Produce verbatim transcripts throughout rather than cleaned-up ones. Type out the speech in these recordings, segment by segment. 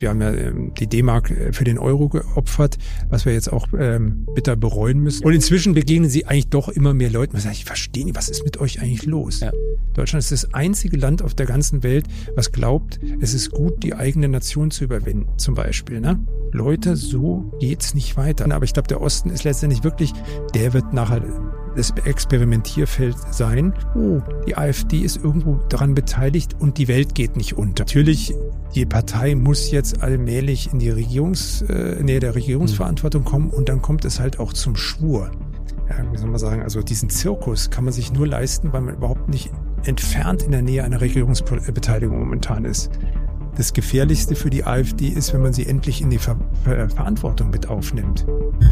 Wir haben ja ähm, die D-Mark für den Euro geopfert, was wir jetzt auch ähm, bitter bereuen müssen. Und inzwischen begegnen sie eigentlich doch immer mehr Leuten. Man sagt, ich verstehe nicht, was ist mit euch eigentlich los? Ja. Deutschland ist das einzige Land auf der ganzen Welt, was glaubt, es ist gut, die eigene Nation zu überwinden, zum Beispiel. Ne? Leute, so geht's nicht weiter. Aber ich glaube, der Osten ist letztendlich wirklich, der wird nachher das Experimentierfeld sein. Oh, die AfD ist irgendwo daran beteiligt und die Welt geht nicht unter. Natürlich, die Partei muss jetzt allmählich in die Regierungs, äh, Nähe der Regierungsverantwortung kommen und dann kommt es halt auch zum Schwur. Ja, wie soll man sagen, also diesen Zirkus kann man sich nur leisten, weil man überhaupt nicht entfernt in der Nähe einer Regierungsbeteiligung momentan ist. Das Gefährlichste für die AfD ist, wenn man sie endlich in die Ver- Ver- Verantwortung mit aufnimmt.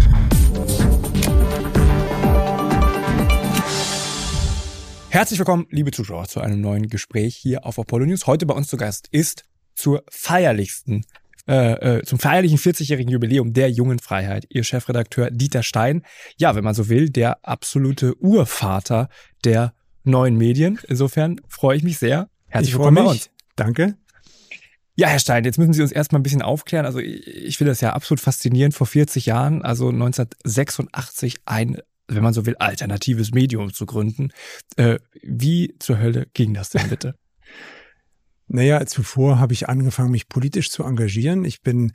Herzlich willkommen, liebe Zuschauer, zu einem neuen Gespräch hier auf Apollo News. Heute bei uns zu Gast ist zur feierlichsten, äh, äh, zum feierlichen vierzigjährigen Jubiläum der Jungen Freiheit Ihr Chefredakteur Dieter Stein. Ja, wenn man so will, der absolute Urvater der neuen Medien. Insofern freue ich mich sehr. Herzlich willkommen bei uns. Danke. Ja, Herr Stein, jetzt müssen Sie uns erstmal ein bisschen aufklären. Also ich finde das ja absolut faszinierend. Vor vierzig Jahren, also neunzehnhundertsechsundachtzig, ein, wenn man so will, alternatives Medium zu gründen. Äh, wie zur Hölle ging das denn bitte? Naja, zuvor habe ich angefangen, mich politisch zu engagieren. Ich bin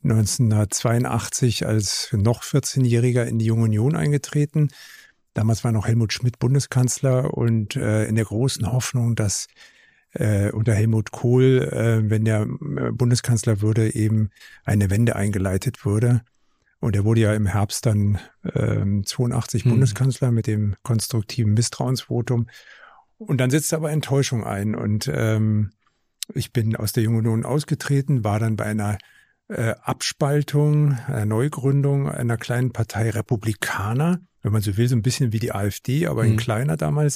neunzehnhundertzweiundachtzig als noch vierzehnjähriger in die Junge Union eingetreten. Damals war noch Helmut Schmidt Bundeskanzler und äh, in der großen Hoffnung, dass äh, unter Helmut Kohl, äh, wenn der Bundeskanzler würde, eben eine Wende eingeleitet würde. Und er wurde ja im Herbst dann ähm, zweiundachtzig hm. Bundeskanzler mit dem konstruktiven Misstrauensvotum. Und dann setzte aber Enttäuschung ein. Und ähm, ich bin aus der Jungen Union ausgetreten, war dann bei einer äh, Abspaltung, einer Neugründung einer kleinen Partei Republikaner, wenn man so will, so ein bisschen wie die AfD, aber hm. in kleiner damals.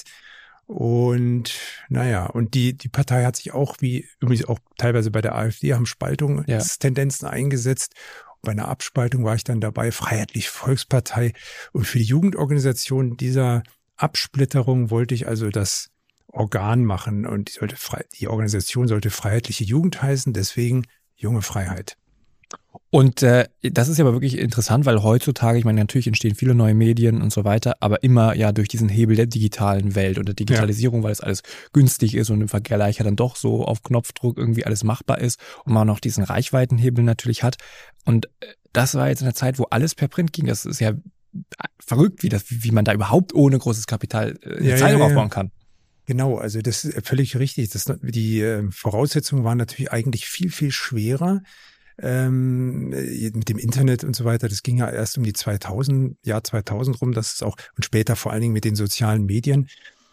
Und naja, und die die Partei hat sich auch, wie übrigens auch teilweise bei der AfD, haben Spaltungstendenzen ja. eingesetzt. Bei einer Abspaltung war ich dann dabei, Freiheitliche Volkspartei. Und für die Jugendorganisation dieser Absplitterung wollte ich also das Organ machen. Und die, sollte frei, die Organisation sollte Freiheitliche Jugend heißen, deswegen Junge Freiheit. Und äh, das ist ja aber wirklich interessant, weil heutzutage, ich meine, natürlich entstehen viele neue Medien und so weiter, aber immer ja durch diesen Hebel der digitalen Welt und der Digitalisierung, ja. weil es alles günstig ist und im Vergleich ja dann doch so auf Knopfdruck irgendwie alles machbar ist und man noch diesen Reichweitenhebel natürlich hat. Und das war jetzt in der Zeit, wo alles per Print ging. Das ist ja verrückt, wie das, wie man da überhaupt ohne großes Kapital äh, eine ja, Zeitung ja, ja. aufbauen kann. Genau, also das ist völlig richtig. Das, die äh, Voraussetzungen waren natürlich eigentlich viel, viel schwerer. Ähm, mit dem Internet und so weiter, das ging ja erst um die zweitausend, Jahr zweitausend rum, das ist auch, und später vor allen Dingen mit den sozialen Medien.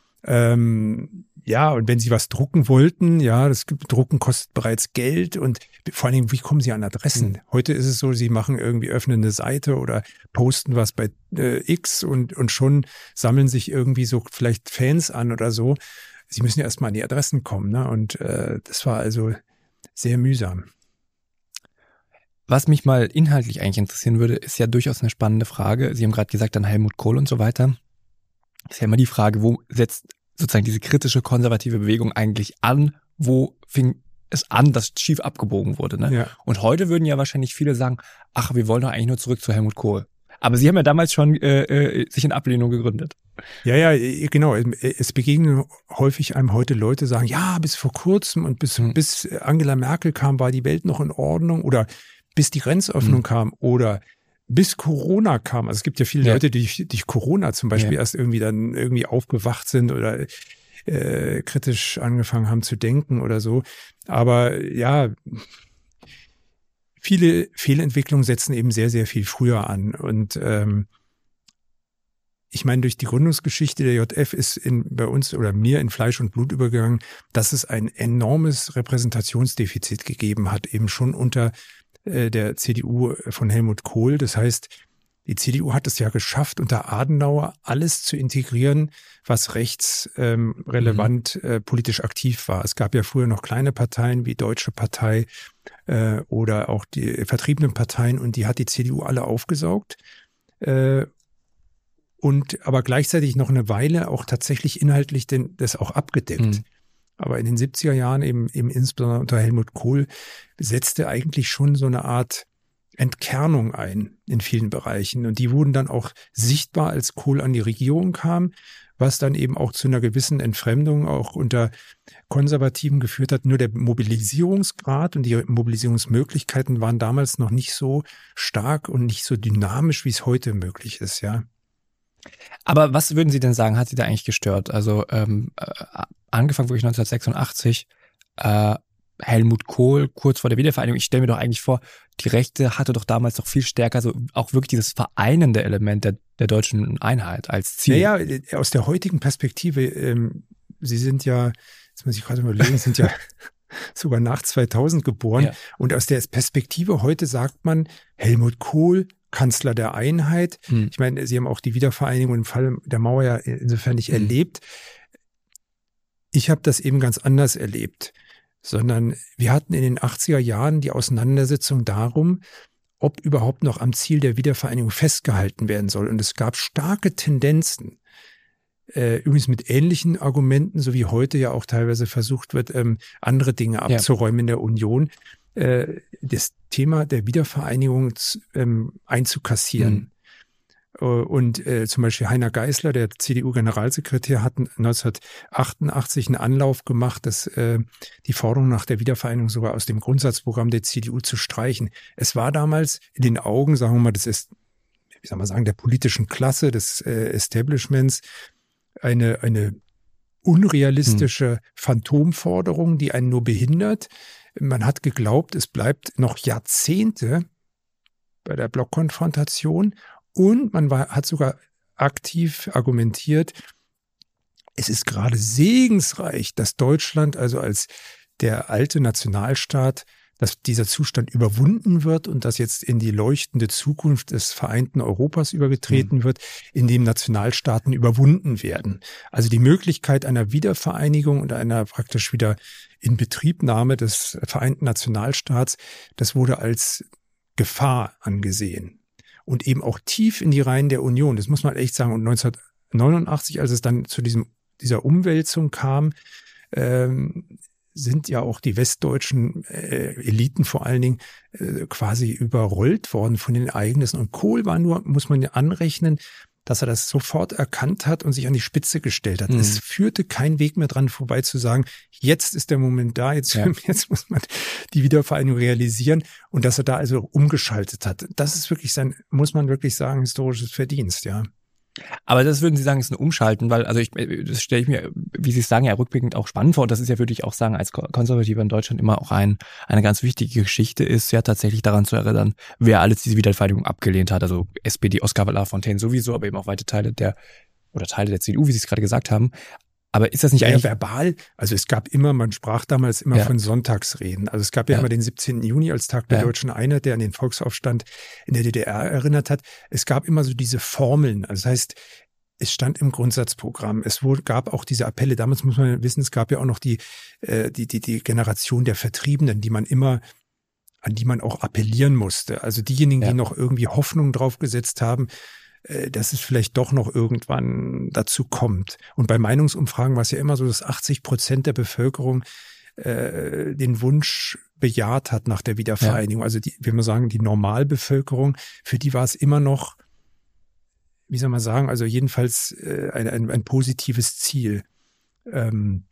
Ähm, ja, und wenn Sie was drucken wollten, ja, das Drucken kostet bereits Geld und vor allen Dingen, wie kommen Sie an Adressen? Mhm. Heute ist es so, Sie machen irgendwie, öffnen eine Seite oder posten was bei äh, X und, und schon sammeln sich irgendwie so vielleicht Fans an oder so. Sie müssen ja erstmal an die Adressen kommen, ne? Und äh, das war also sehr mühsam. Was mich mal inhaltlich eigentlich interessieren würde, ist ja durchaus eine spannende Frage. Sie haben gerade gesagt, dann Helmut Kohl und so weiter. Ist ja immer die Frage, wo setzt sozusagen diese kritische konservative Bewegung eigentlich an? Wo fing es an, dass schief abgebogen wurde? Ne? Ja. Und heute würden ja wahrscheinlich viele sagen, ach, wir wollen doch eigentlich nur zurück zu Helmut Kohl. Aber Sie haben ja damals schon äh, äh, sich in Ablehnung gegründet. Ja, ja, genau. Es begegnen häufig einem heute Leute, sagen, ja, bis vor kurzem und bis, hm. bis Angela Merkel kam, war die Welt noch in Ordnung oder bis die Grenzöffnung mhm. kam oder bis Corona kam. Also es gibt ja viele ja. Leute, die durch, durch Corona zum Beispiel ja. erst irgendwie dann irgendwie aufgewacht sind oder äh, kritisch angefangen haben zu denken oder so. Aber ja, viele Fehlentwicklungen setzen eben sehr, sehr viel früher an. Und ähm, ich meine, durch die Gründungsgeschichte der J F ist in, bei uns oder mir in Fleisch und Blut übergegangen, dass es ein enormes Repräsentationsdefizit gegeben hat, eben schon unter der C D U von Helmut Kohl. Das heißt, die C D U hat es ja geschafft, unter Adenauer alles zu integrieren, was rechts ähm, relevant mhm. äh, politisch aktiv war. Es gab ja früher noch kleine Parteien wie Deutsche Partei äh, oder auch die vertriebenen Parteien und die hat die C D U alle aufgesaugt äh, und aber gleichzeitig noch eine Weile auch tatsächlich inhaltlich den, das auch abgedeckt. Mhm. aber in den siebziger Jahren eben, eben insbesondere unter Helmut Kohl setzte eigentlich schon so eine Art Entkernung ein in vielen Bereichen. Und die wurden dann auch sichtbar, als Kohl an die Regierung kam, was dann eben auch zu einer gewissen Entfremdung auch unter Konservativen geführt hat. Nur der Mobilisierungsgrad und die Mobilisierungsmöglichkeiten waren damals noch nicht so stark und nicht so dynamisch, wie es heute möglich ist, ja. Aber was würden Sie denn sagen, hat Sie da eigentlich gestört? Also ähm, äh, angefangen wirklich neunzehnhundertsechsundachtzig, äh, Helmut Kohl, kurz vor der Wiedervereinigung. Ich stelle mir doch eigentlich vor, die Rechte hatte doch damals doch viel stärker so auch wirklich dieses vereinende Element der, der deutschen Einheit als Ziel. Naja, aus der heutigen Perspektive, ähm, Sie sind ja, jetzt muss ich gerade überlegen, sind ja sogar nach zweitausend geboren. Ja. Und aus der Perspektive heute sagt man, Helmut Kohl, Kanzler der Einheit. Hm. Ich meine, Sie haben auch die Wiedervereinigung im Fall der Mauer ja insofern nicht hm. erlebt. Ich habe das eben ganz anders erlebt. Sondern wir hatten in den achtziger Jahren die Auseinandersetzung darum, ob überhaupt noch am Ziel der Wiedervereinigung festgehalten werden soll. Und es gab starke Tendenzen, äh, übrigens mit ähnlichen Argumenten, so wie heute ja auch teilweise versucht wird, ähm, andere Dinge abzuräumen ja. in der Union, äh, das Thema der Wiedervereinigung ähm, einzukassieren. Mhm. Und äh, zum Beispiel Heiner Geißler, der C D U-Generalsekretär, hat neunzehnhundertachtundachtzig einen Anlauf gemacht, dass äh, die Forderung nach der Wiedervereinigung sogar aus dem Grundsatzprogramm der C D U zu streichen. Es war damals in den Augen, sagen wir mal, das ist, wie soll man sagen, der politischen Klasse, des äh, Establishments, eine eine unrealistische hm. Phantomforderung, die einen nur behindert. Man hat geglaubt, es bleibt noch Jahrzehnte bei der Blockkonfrontation. Und man war, hat sogar aktiv argumentiert, es ist gerade segensreich, dass Deutschland, also als der alte Nationalstaat, dass dieser Zustand überwunden wird und dass jetzt in die leuchtende Zukunft des vereinten Europas übergetreten mhm. wird, in dem Nationalstaaten überwunden werden. Also die Möglichkeit einer Wiedervereinigung und einer praktisch wieder Inbetriebnahme des vereinten Nationalstaats, das wurde als Gefahr angesehen. Und eben auch tief in die Reihen der Union. Das muss man echt sagen. Und neunzehnhundertneunundachtzig, als es dann zu diesem dieser Umwälzung kam, ähm, sind ja auch die westdeutschen äh, Eliten vor allen Dingen äh, quasi überrollt worden von den Ereignissen. Und Kohl war nur, muss man ja anrechnen, dass er das sofort erkannt hat und sich an die Spitze gestellt hat. Mhm. Es führte kein Weg mehr dran vorbei zu sagen, jetzt ist der Moment da, jetzt, ja. jetzt muss man die Wiedervereinigung realisieren, und dass er da also umgeschaltet hat. Das ist wirklich sein, muss man wirklich sagen, historisches Verdienst, ja. Aber das würden Sie sagen, ist ein Umschalten, weil, also ich, das stelle ich mir, wie Sie es sagen, ja rückblickend auch spannend vor. Und das ist ja, würde ich auch sagen, als Konservativer in Deutschland immer auch ein, eine ganz wichtige Geschichte ist, ja tatsächlich daran zu erinnern, wer alles diese Wiedervereinigung abgelehnt hat. Also S P D, Oskar Lafontaine sowieso, aber eben auch weite Teile der, oder Teile der C D U, wie Sie es gerade gesagt haben. Aber ist das nicht ja, eigentlich... Ja, verbal, also es gab immer, man sprach damals immer ja. von Sonntagsreden. Also es gab ja, ja immer den siebzehnten Juni als Tag der ja. Deutschen Einheit, der an den Volksaufstand in der D D R erinnert hat. Es gab immer so diese Formeln, also das heißt, es stand im Grundsatzprogramm. Es wurde, gab auch diese Appelle. Damals muss man wissen, es gab ja auch noch die, äh, die, die, die Generation der Vertriebenen, die man immer, an die man auch appellieren musste. Also diejenigen, ja. die noch irgendwie Hoffnung drauf gesetzt haben, äh, dass es vielleicht doch noch irgendwann dazu kommt. Und bei Meinungsumfragen war es ja immer so, dass achtzig Prozent der Bevölkerung äh, den Wunsch bejaht hat nach der Wiedervereinigung. Ja. Also die, wie wir sagen, die Normalbevölkerung, für die war es immer noch, wie soll man sagen, also jedenfalls äh, ein, ein, ein positives Ziel. Ähm,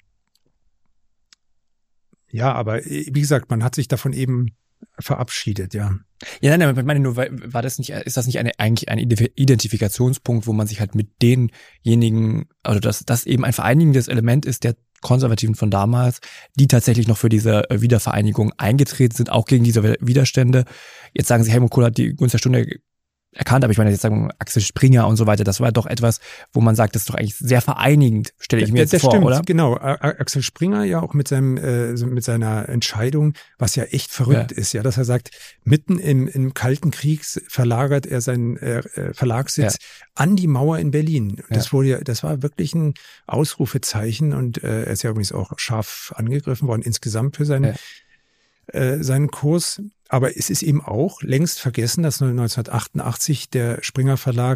ja, aber wie gesagt, man hat sich davon eben verabschiedet, ja. Ja, nein, ich meine nur, war das nicht, ist das nicht eine, eigentlich ein Identifikationspunkt, wo man sich halt mit denjenigen, also dass das eben ein vereinigendes Element ist der Konservativen von damals, die tatsächlich noch für diese Wiedervereinigung eingetreten sind, auch gegen diese Widerstände. Jetzt sagen Sie, Helmut Kohl hat die Gunst der Stunde erkannt, aber ich meine jetzt sagen Axel Springer und so weiter, das war doch etwas, wo man sagt, das ist doch eigentlich sehr vereinigend, stelle ich mir jetzt das vor, stimmt, oder? Genau, Axel Springer ja auch mit seinem äh, mit seiner Entscheidung, was ja echt verrückt ja. ist, ja, dass er sagt, mitten im, im Kalten Krieg verlagert er seinen äh, Verlagssitz ja. an die Mauer in Berlin. Das ja. wurde ja, das war wirklich ein Ausrufezeichen, und äh, er ist ja übrigens auch scharf angegriffen worden insgesamt für seinen ja. äh, seinen Kurs. Aber es ist eben auch längst vergessen, dass neunzehnhundertachtundachtzig der Springer Verlag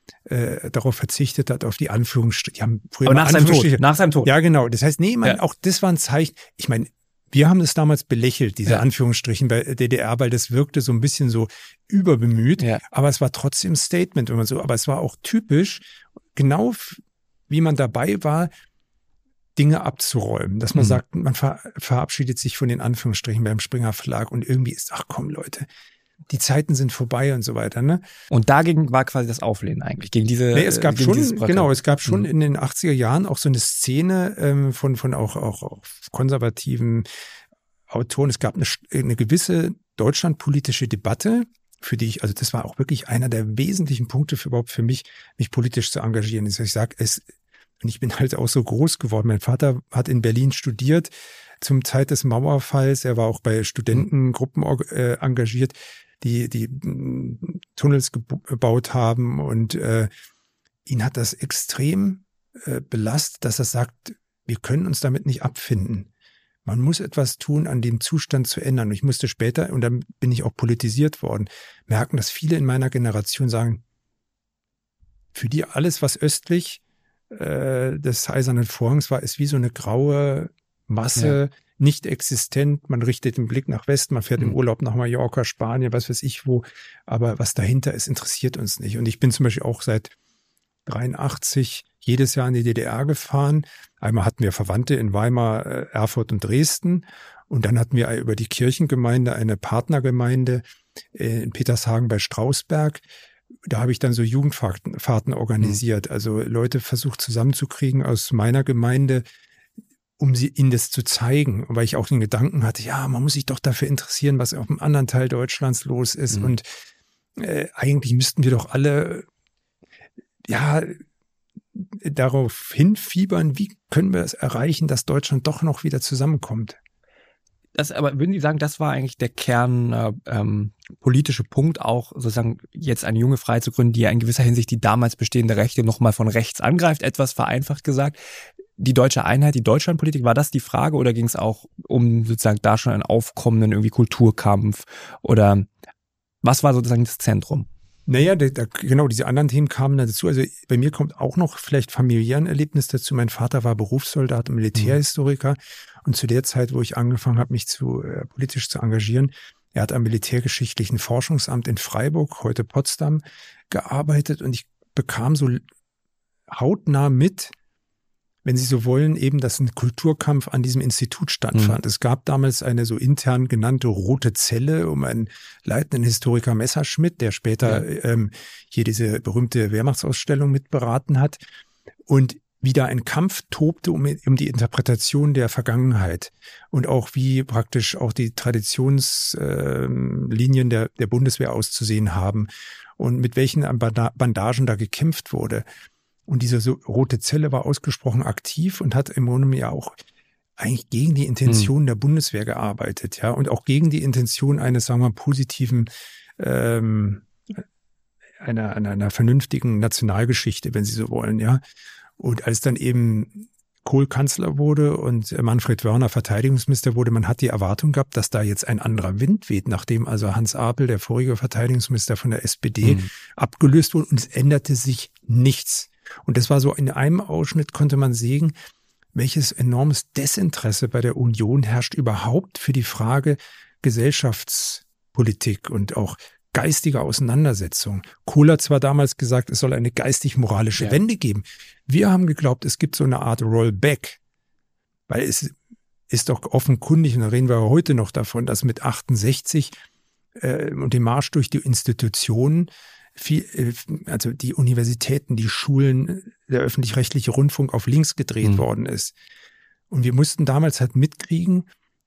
äh, darauf verzichtet hat, auf die Anführungsstriche. Die haben früher Aber nach seinem Tod. Nach seinem Tod. Ja, genau. Das heißt, nee, man, ja. auch das war ein Zeichen. Ich meine, wir haben das damals belächelt, diese ja. Anführungsstrichen bei D D R, weil das wirkte so ein bisschen so überbemüht. Ja. Aber es war trotzdem ein Statement, wenn man so. Aber es war auch typisch, genau wie man dabei war, Dinge abzuräumen, dass man mhm. sagt, man ver- verabschiedet sich von den Anführungsstrichen beim Springer Verlag und irgendwie ist, ach komm Leute, die Zeiten sind vorbei und so weiter. Ne? Und dagegen war quasi das Auflehnen eigentlich, gegen diese nee, es gab gegen schon, genau, es gab schon mhm. in den achtziger Jahren auch so eine Szene ähm, von von auch, auch, auch konservativen Autoren. Es gab eine, eine gewisse deutschlandpolitische Debatte, für die ich, also das war auch wirklich einer der wesentlichen Punkte für überhaupt für mich, mich politisch zu engagieren. Also ich sage, es Und ich bin halt auch so groß geworden. Mein Vater hat in Berlin studiert zum Zeit des Mauerfalls. Er war auch bei Studentengruppen äh, engagiert, die die mh, Tunnels gebaut haben. Und äh, ihn hat das extrem äh, belastet, dass er sagt, wir können uns damit nicht abfinden. Man muss etwas tun, an dem Zustand zu ändern. Und ich musste später, und dann bin ich auch politisiert worden, merken, dass viele in meiner Generation sagen, für die alles, was östlich des Eisernen Vorhangs war, ist wie so eine graue Masse, ja. nicht existent. Man richtet den Blick nach Westen, man fährt mhm. im Urlaub nach Mallorca, Spanien, was weiß ich wo. Aber was dahinter ist, interessiert uns nicht. Und ich bin zum Beispiel auch seit dreiundachtzig jedes Jahr in die D D R gefahren. Einmal hatten wir Verwandte in Weimar, Erfurt und Dresden. Und dann hatten wir über die Kirchengemeinde eine Partnergemeinde in Petershagen bei Strausberg. Da habe ich dann so Jugendfahrten Fahrten organisiert, also Leute versucht zusammenzukriegen aus meiner Gemeinde, um sie ihnen das zu zeigen, weil ich auch den Gedanken hatte, ja, man muss sich doch dafür interessieren, was auf dem anderen Teil Deutschlands los ist mhm. und äh, eigentlich müssten wir doch alle ja darauf hinfiebern, wie können wir es erreichen, dass Deutschland doch noch wieder zusammenkommt. Das, aber würden Sie sagen, das war eigentlich der Kern äh, ähm, politische Punkt, auch sozusagen jetzt eine junge Freie zu gründen, die ja in gewisser Hinsicht die damals bestehende Rechte nochmal von rechts angreift, etwas vereinfacht gesagt. Die deutsche Einheit, die Deutschlandpolitik, war das die Frage oder ging es auch um sozusagen da schon einen aufkommenden irgendwie Kulturkampf oder was war sozusagen das Zentrum? Naja, da, da, genau, diese anderen Themen kamen dazu. Also bei mir kommt auch noch vielleicht familiären Erlebnis dazu. Mein Vater war Berufssoldat und Militärhistoriker. Mhm. Und zu der Zeit, wo ich angefangen habe, mich zu äh, politisch zu engagieren, er hat am Militärgeschichtlichen Forschungsamt in Freiburg, heute Potsdam, gearbeitet. Und ich bekam so hautnah mit, wenn Sie so wollen, eben, dass ein Kulturkampf an diesem Institut stattfand. Mhm. Es gab damals eine so intern genannte Rote Zelle um einen leitenden Historiker Messerschmidt, der später ja. ähm, hier diese berühmte Wehrmachtsausstellung mitberaten hat. Und wie da ein Kampf tobte um, um die Interpretation der Vergangenheit und auch wie praktisch auch die Traditionslinien äh, der, der Bundeswehr auszusehen haben und mit welchen Bandagen da gekämpft wurde. Und diese so Rote Zelle war ausgesprochen aktiv und hat im Grunde ja auch eigentlich gegen die Intention hm. der Bundeswehr gearbeitet, ja, und auch gegen die Intention eines, sagen wir mal, positiven, ähm, einer, einer, einer vernünftigen Nationalgeschichte, wenn Sie so wollen, ja. Und als dann eben Kohl Kanzler wurde und Manfred Wörner Verteidigungsminister wurde, man hat die Erwartung gehabt, dass da jetzt ein anderer Wind weht, nachdem also Hans Apel, der vorige Verteidigungsminister von der S P D, hm. abgelöst wurde und es änderte sich nichts. Und das war so, in einem Ausschnitt konnte man sehen, welches enormes Desinteresse bei der Union herrscht überhaupt für die Frage Gesellschaftspolitik und auch geistige Auseinandersetzung. Kohl hat zwar damals gesagt, es soll eine geistig-moralische ja. Wende geben. Wir haben geglaubt, es gibt so eine Art Rollback, weil es ist doch offenkundig, und da reden wir heute noch davon, dass mit achtundsechzig äh, und dem Marsch durch die Institutionen viel, also die Universitäten, die Schulen, der öffentlich-rechtliche Rundfunk auf links gedreht mhm. worden ist. Und wir mussten damals halt mitkriegen,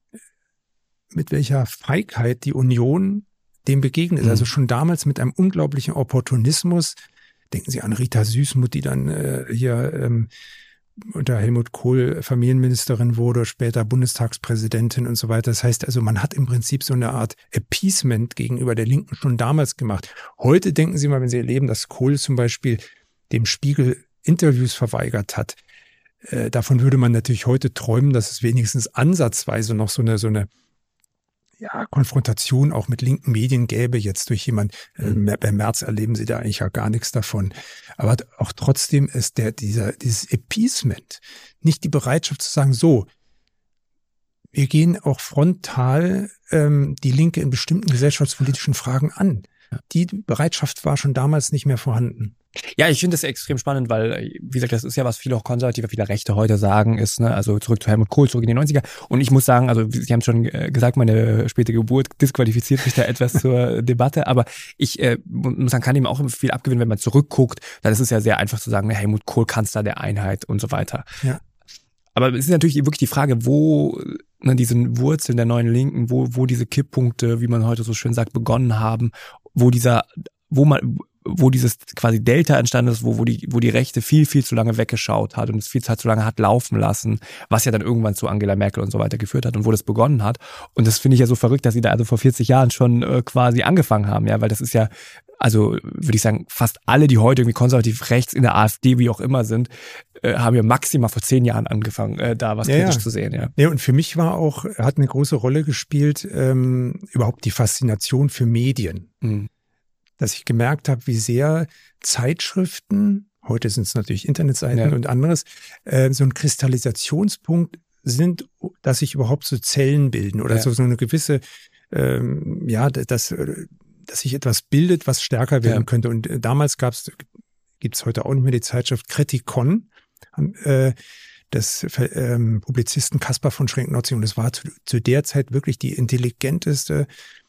mit welcher Feigheit die Union dem begegnet. Mhm. Also schon damals mit einem unglaublichen Opportunismus. Denken Sie an Rita Süßmuth, die dann äh, hier ähm, unter Helmut Kohl Familienministerin wurde, später Bundestagspräsidentin und so weiter. Das heißt also, man hat im Prinzip so eine Art Appeasement gegenüber der Linken schon damals gemacht. Heute denken Sie mal, wenn Sie erleben, dass Kohl zum Beispiel dem Spiegel Interviews verweigert hat. Äh, davon würde man natürlich heute träumen, dass es wenigstens ansatzweise noch so eine, so eine ja, Konfrontation auch mit linken Medien gäbe, jetzt durch jemand, mhm. äh, bei Merz erleben sie da eigentlich ja gar nichts davon. Aber auch trotzdem ist der, dieser, dieses Appeasement, nicht die Bereitschaft zu sagen, so, wir gehen auch frontal ähm, die Linke in bestimmten gesellschaftspolitischen Fragen an. Die Bereitschaft war schon damals nicht mehr vorhanden. Ja, ich finde das extrem spannend, weil, wie gesagt, das ist ja, was viele auch Konservative, viele Rechte heute sagen, ist, ne, also zurück zu Helmut Kohl, zurück in die neunziger. Und ich muss sagen, also Sie haben schon gesagt, meine späte Geburt disqualifiziert mich da etwas zur Debatte, aber ich äh, muss sagen, kann ihm auch viel abgewinnen, wenn man zurückguckt, dann ist es ja sehr einfach zu sagen, ne, Helmut Kohl, Kanzler der Einheit und so weiter. Ja. Aber es ist natürlich wirklich die Frage, wo ne, diesen Wurzeln der neuen Linken, wo wo diese Kipppunkte, wie man heute so schön sagt, begonnen haben, wo dieser, wo man, wo dieses quasi Delta entstanden ist, wo wo die wo die Rechte viel viel zu lange weggeschaut hat und es viel Zeit zu lange hat laufen lassen, was ja dann irgendwann zu Angela Merkel und so weiter geführt hat und wo das begonnen hat. Und das finde ich ja so verrückt, dass sie da also vor vierzig Jahren schon äh, quasi angefangen haben, ja, weil das ist ja also würde ich sagen, fast alle, die heute irgendwie konservativ rechts in der AfD, wie auch immer sind, äh, haben ja maximal vor zehn Jahren angefangen, äh, da was ja, kritisch ja. zu sehen. Ja. ja, und für mich war auch, hat eine große Rolle gespielt, ähm, überhaupt die Faszination für Medien. Mhm. Dass ich gemerkt habe, wie sehr Zeitschriften, heute sind es natürlich Internetseiten ja. und anderes, äh, so ein Kristallisationspunkt sind, dass sich überhaupt so Zellen bilden oder ja. so, so eine gewisse, ähm, ja, das dass sich etwas bildet, was stärker werden ja. könnte. Und äh, damals gab's, gibt's heute auch nicht mehr die Zeitschrift Kritikon, äh, des ähm, Publizisten Caspar von Schrenk-Notzing. Und das war zu, zu der Zeit wirklich die intelligenteste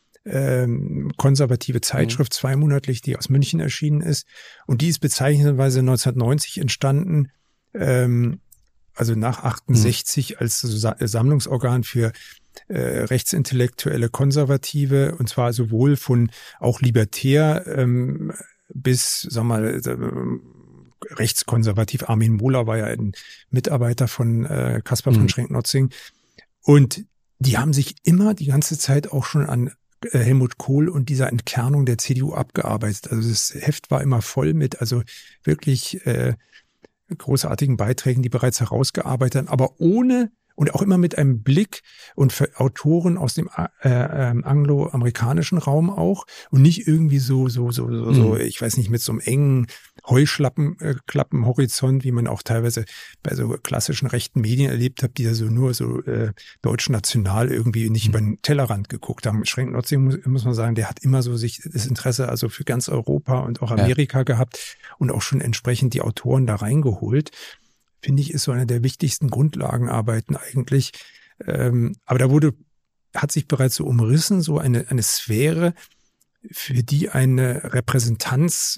ähm, konservative Zeitschrift, mhm. zweimonatlich, die aus München erschienen ist. Und die ist bezeichnenderweise neunzehnhundertneunzig entstanden, ähm, also nach achtundsechzig mhm. als Sammlungsorgan für äh, rechtsintellektuelle Konservative, und zwar sowohl von auch libertär ähm, bis, sag mal, äh, rechtskonservativ. Armin Mohler war ja ein Mitarbeiter von äh, Caspar mhm. von Schrenk-Notzing. Und die haben sich immer die ganze Zeit auch schon an äh, Helmut Kohl und dieser Entkernung der C D U abgearbeitet. Also das Heft war immer voll mit, also wirklich äh, großartigen Beiträgen, die bereits herausgearbeitet haben, aber ohne und auch immer mit einem Blick und für Autoren aus dem äh, äh, angloamerikanischen Raum auch und nicht irgendwie so so so so, mhm. so ich weiß nicht, mit so einem engen Heuschlappen äh, Klappenhorizont, wie man auch teilweise bei so klassischen rechten Medien erlebt hat, die da so nur so äh, deutsch-national irgendwie nicht mhm. über den Tellerrand geguckt haben. Schrenk-Notzing muss, muss man sagen, der hat immer so sich das Interesse also für ganz Europa und auch Amerika ja. gehabt und auch schon entsprechend die Autoren da reingeholt. Finde ich, ist so eine der wichtigsten Grundlagenarbeiten eigentlich. Ähm, aber da wurde, hat sich bereits so umrissen, so eine, eine Sphäre, für die eine Repräsentanz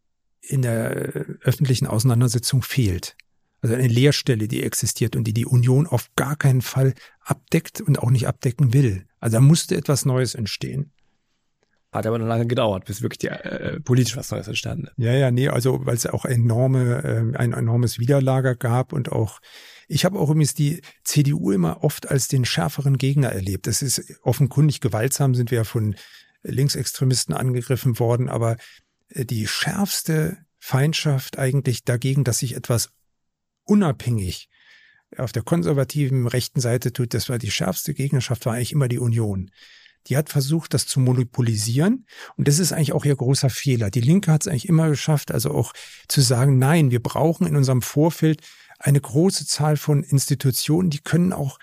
in der öffentlichen Auseinandersetzung fehlt. Also eine Leerstelle, die existiert und die die Union auf gar keinen Fall abdeckt und auch nicht abdecken will. Also da musste etwas Neues entstehen. Hat aber noch lange gedauert, bis wirklich die, äh, politisch was Neues entstanden ist. Ja, ja, nee, also weil es auch enorme, äh, ein enormes Widerlager gab und auch, ich habe auch übrigens die C D U immer oft als den schärferen Gegner erlebt. Das ist offenkundig gewaltsam, sind wir ja von Linksextremisten angegriffen worden, aber die schärfste Feindschaft eigentlich dagegen, dass sich etwas unabhängig auf der konservativen rechten Seite tut, das war die schärfste Gegnerschaft, war eigentlich immer die Union. Die hat versucht, das zu monopolisieren. Und das ist eigentlich auch ihr großer Fehler. Die Linke hat es eigentlich immer geschafft, also auch zu sagen, nein, wir brauchen in unserem Vorfeld eine große Zahl von Institutionen, die können auch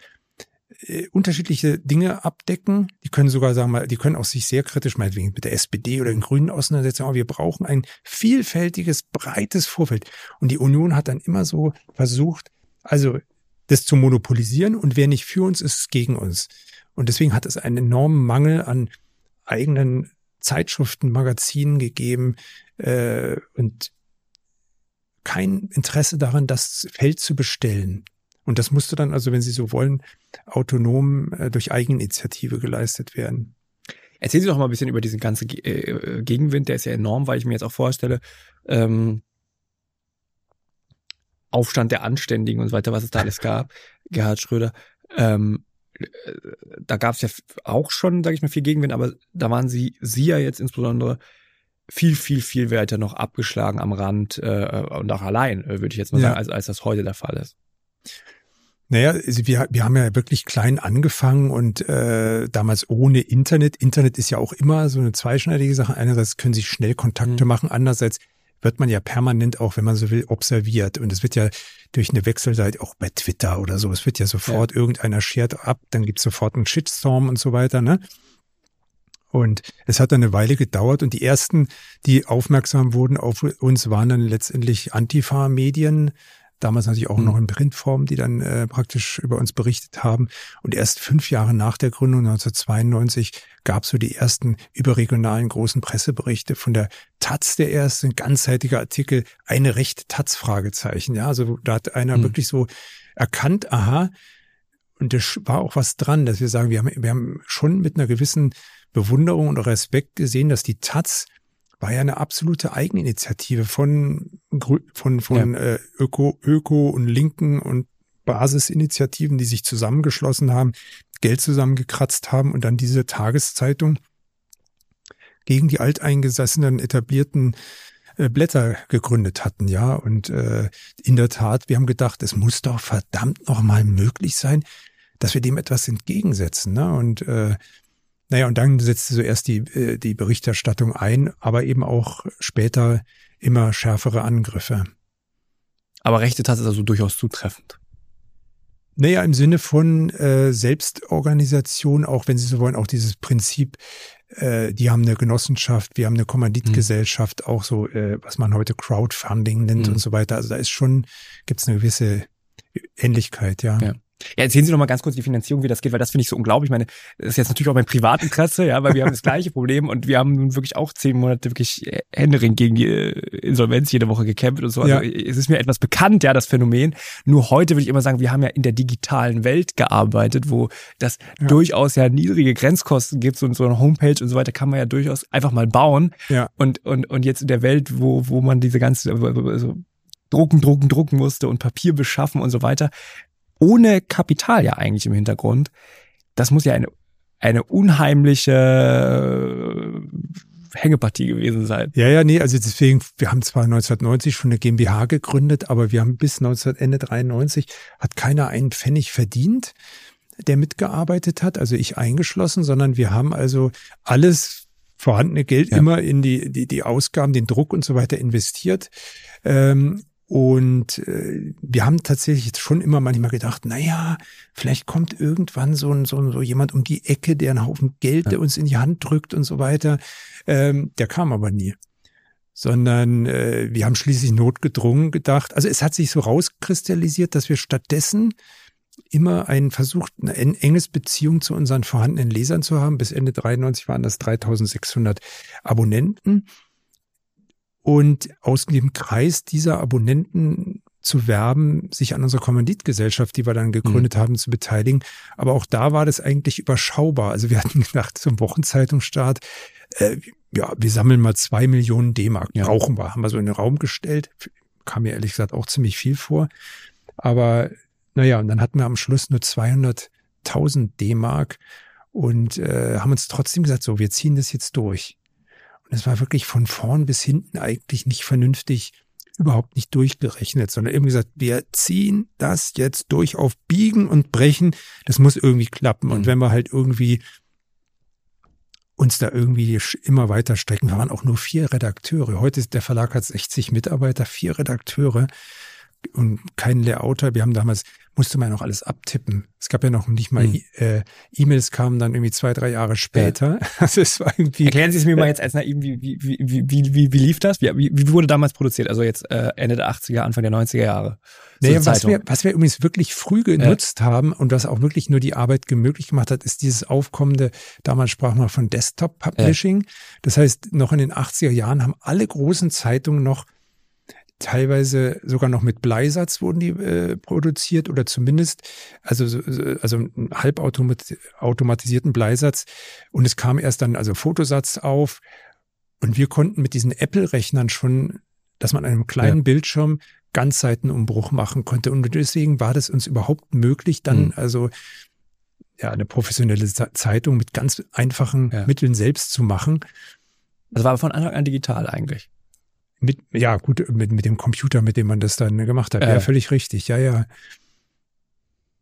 äh, unterschiedliche Dinge abdecken. Die können sogar, sagen wir mal, die können auch sich sehr kritisch meinetwegen mit der S P D oder den Grünen auseinandersetzen. Aber wir brauchen ein vielfältiges, breites Vorfeld. Und die Union hat dann immer so versucht, also das zu monopolisieren. Und wer nicht für uns ist, ist gegen uns. Und deswegen hat es einen enormen Mangel an eigenen Zeitschriften, Magazinen gegeben äh, und kein Interesse daran, das Feld zu bestellen. Und das musste dann also, wenn Sie so wollen, autonom äh, durch Eigeninitiative geleistet werden. Erzählen Sie doch mal ein bisschen über diesen ganzen äh, Gegenwind, der ist ja enorm, weil ich mir jetzt auch vorstelle, ähm, Aufstand der Anständigen und so weiter, was es da alles gab, Gerhard Schröder, ähm, da gab es ja auch schon, sage ich mal, viel Gegenwind, aber da waren sie, sie ja jetzt insbesondere viel, viel, viel weiter noch abgeschlagen am Rand äh, und auch allein, würde ich jetzt mal ja. sagen, als, als das heute der Fall ist. Naja, also wir, wir haben ja wirklich klein angefangen und äh, damals ohne Internet. Internet ist ja auch immer so eine zweischneidige Sache. Einerseits können sich schnell Kontakte mhm. machen, andererseits wird man ja permanent auch, wenn man so will, observiert. Und es wird ja durch eine Wechselseite, auch bei Twitter oder so, es wird ja sofort ja. irgendeiner shared ab, dann gibt's sofort einen Shitstorm und so weiter, ne? Und es hat dann eine Weile gedauert und die ersten, die aufmerksam wurden auf uns, waren dann letztendlich Antifa-Medien, damals natürlich auch mhm. noch in Printform, die dann äh, praktisch über uns berichtet haben. Und erst fünf Jahre nach der Gründung, neunzehnhundertzweiundneunzig, gab es so die ersten überregionalen großen Presseberichte. Von der Taz der erste, ein ganzseitiger Artikel, eine rechte Taz-Fragezeichen. Ja, also da hat einer mhm. wirklich so erkannt, aha, und da war auch was dran, dass wir sagen, wir haben, wir haben schon mit einer gewissen Bewunderung und Respekt gesehen, dass die Taz war ja eine absolute Eigeninitiative von von von ja. äh, Öko Öko und Linken und Basisinitiativen, die sich zusammengeschlossen haben, Geld zusammengekratzt haben und dann diese Tageszeitung gegen die alteingesessenen etablierten äh, Blätter gegründet hatten, ja. Und äh, in der Tat, wir haben gedacht, es muss doch verdammt noch mal möglich sein, dass wir dem etwas entgegensetzen, ne? Und äh, Naja, und dann setzte so erst die, die Berichterstattung ein, aber eben auch später immer schärfere Angriffe. Aber rechte Taz ist also durchaus zutreffend. Naja, im Sinne von äh, Selbstorganisation, auch wenn Sie so wollen, auch dieses Prinzip, äh, die haben eine Genossenschaft, wir haben eine Kommanditgesellschaft, mhm. auch so, äh, was man heute Crowdfunding nennt mhm. und so weiter. Also da ist schon, gibt's eine gewisse Ähnlichkeit, ja. ja. Ja, erzählen Sie noch mal ganz kurz die Finanzierung, wie das geht, weil das finde ich so unglaublich. Ich meine, das ist jetzt natürlich auch mein Privatinteresse, ja, weil wir haben das gleiche Problem und wir haben nun wirklich auch zehn Monate wirklich händeringend gegen die Insolvenz jede Woche gekämpft und so. Also ja. es ist mir etwas bekannt, ja, das Phänomen. Nur heute würde ich immer sagen, wir haben ja in der digitalen Welt gearbeitet, wo das ja. durchaus ja niedrige Grenzkosten gibt, so, so eine Homepage und so weiter kann man ja durchaus einfach mal bauen. Ja. Und und und jetzt in der Welt, wo wo man diese ganze also, drucken, drucken, drucken musste und Papier beschaffen und so weiter, ohne Kapital ja eigentlich im Hintergrund. Das muss ja eine eine unheimliche Hängepartie gewesen sein. Ja, ja, nee, also deswegen, wir haben zwar neunzehnhundertneunzig schon eine GmbH gegründet, aber wir haben bis neunzehnhundertdreiundneunzig hat keiner einen Pfennig verdient, der mitgearbeitet hat, also ich eingeschlossen, sondern wir haben also alles vorhandene Geld ja. immer in die, die, die Ausgaben, den Druck und so weiter investiert. Ähm, Und äh, wir haben tatsächlich schon immer manchmal gedacht, na ja, vielleicht kommt irgendwann so ein, so, ein, so jemand um die Ecke, der einen Haufen Geld, der uns in die Hand drückt und so weiter. Ähm, der kam aber nie. Sondern äh, wir haben schließlich notgedrungen gedacht. Also es hat sich so rauskristallisiert, dass wir stattdessen immer einen versucht, eine enges Beziehung zu unseren vorhandenen Lesern zu haben. Bis Ende dreiundneunzig waren das dreitausendsechshundert Abonnenten. Und aus dem Kreis dieser Abonnenten zu werben, sich an unserer Kommanditgesellschaft, die wir dann gegründet mhm. haben, zu beteiligen. Aber auch da war das eigentlich überschaubar. Also wir hatten gedacht, zum Wochenzeitungsstart, äh, ja, wir sammeln mal zwei Millionen D-Mark. Ja. Brauchen wir. Haben wir so in den Raum gestellt. Kam mir ehrlich gesagt auch ziemlich viel vor. Aber naja, und dann hatten wir am Schluss nur zweihunderttausend D-Mark und äh, haben uns trotzdem gesagt, so, wir ziehen das jetzt durch. Es war wirklich von vorn bis hinten eigentlich nicht vernünftig, überhaupt nicht durchgerechnet, sondern irgendwie gesagt, wir ziehen das jetzt durch auf Biegen und Brechen. Das muss irgendwie klappen. Und wenn wir halt irgendwie uns da irgendwie immer weiter strecken, wir waren auch nur vier Redakteure. Heute ist der Verlag hat sechzig Mitarbeiter, vier Redakteure und kein Layouter. Wir haben damals, musste man ja noch alles abtippen. Es gab ja noch nicht mal, mhm. äh, E-Mails kamen dann irgendwie zwei, drei Jahre später. Ja. Also es war irgendwie. Erklären Sie es mir mal jetzt als naiv, wie, wie, wie, wie, wie, wie, wie lief das? Wie, wie, wie wurde damals produziert? Also jetzt äh, Ende der achtziger, Anfang der neunziger Jahre. So naja, was wir, was wir übrigens wirklich früh genutzt ja. haben und was auch wirklich nur die Arbeit möglich gemacht hat, ist dieses aufkommende, damals sprach man von Desktop Publishing. Ja. Das heißt, noch in den achtziger Jahren haben alle großen Zeitungen noch teilweise sogar noch mit Bleisatz wurden die äh, produziert oder zumindest also also einen halbautomatisierten Bleisatz und es kam erst dann also Fotosatz auf und wir konnten mit diesen Apple-Rechnern schon, dass man an einem kleinen ja. Bildschirm Ganzseitenumbruch machen konnte und deswegen war das uns überhaupt möglich dann mhm. also ja eine professionelle Zeitung mit ganz einfachen ja. Mitteln selbst zu machen. Das war von Anfang an digital eigentlich. Mit, ja, gut, mit, mit dem Computer, mit dem man das dann gemacht hat. Äh. Ja, völlig richtig. Ja, ja.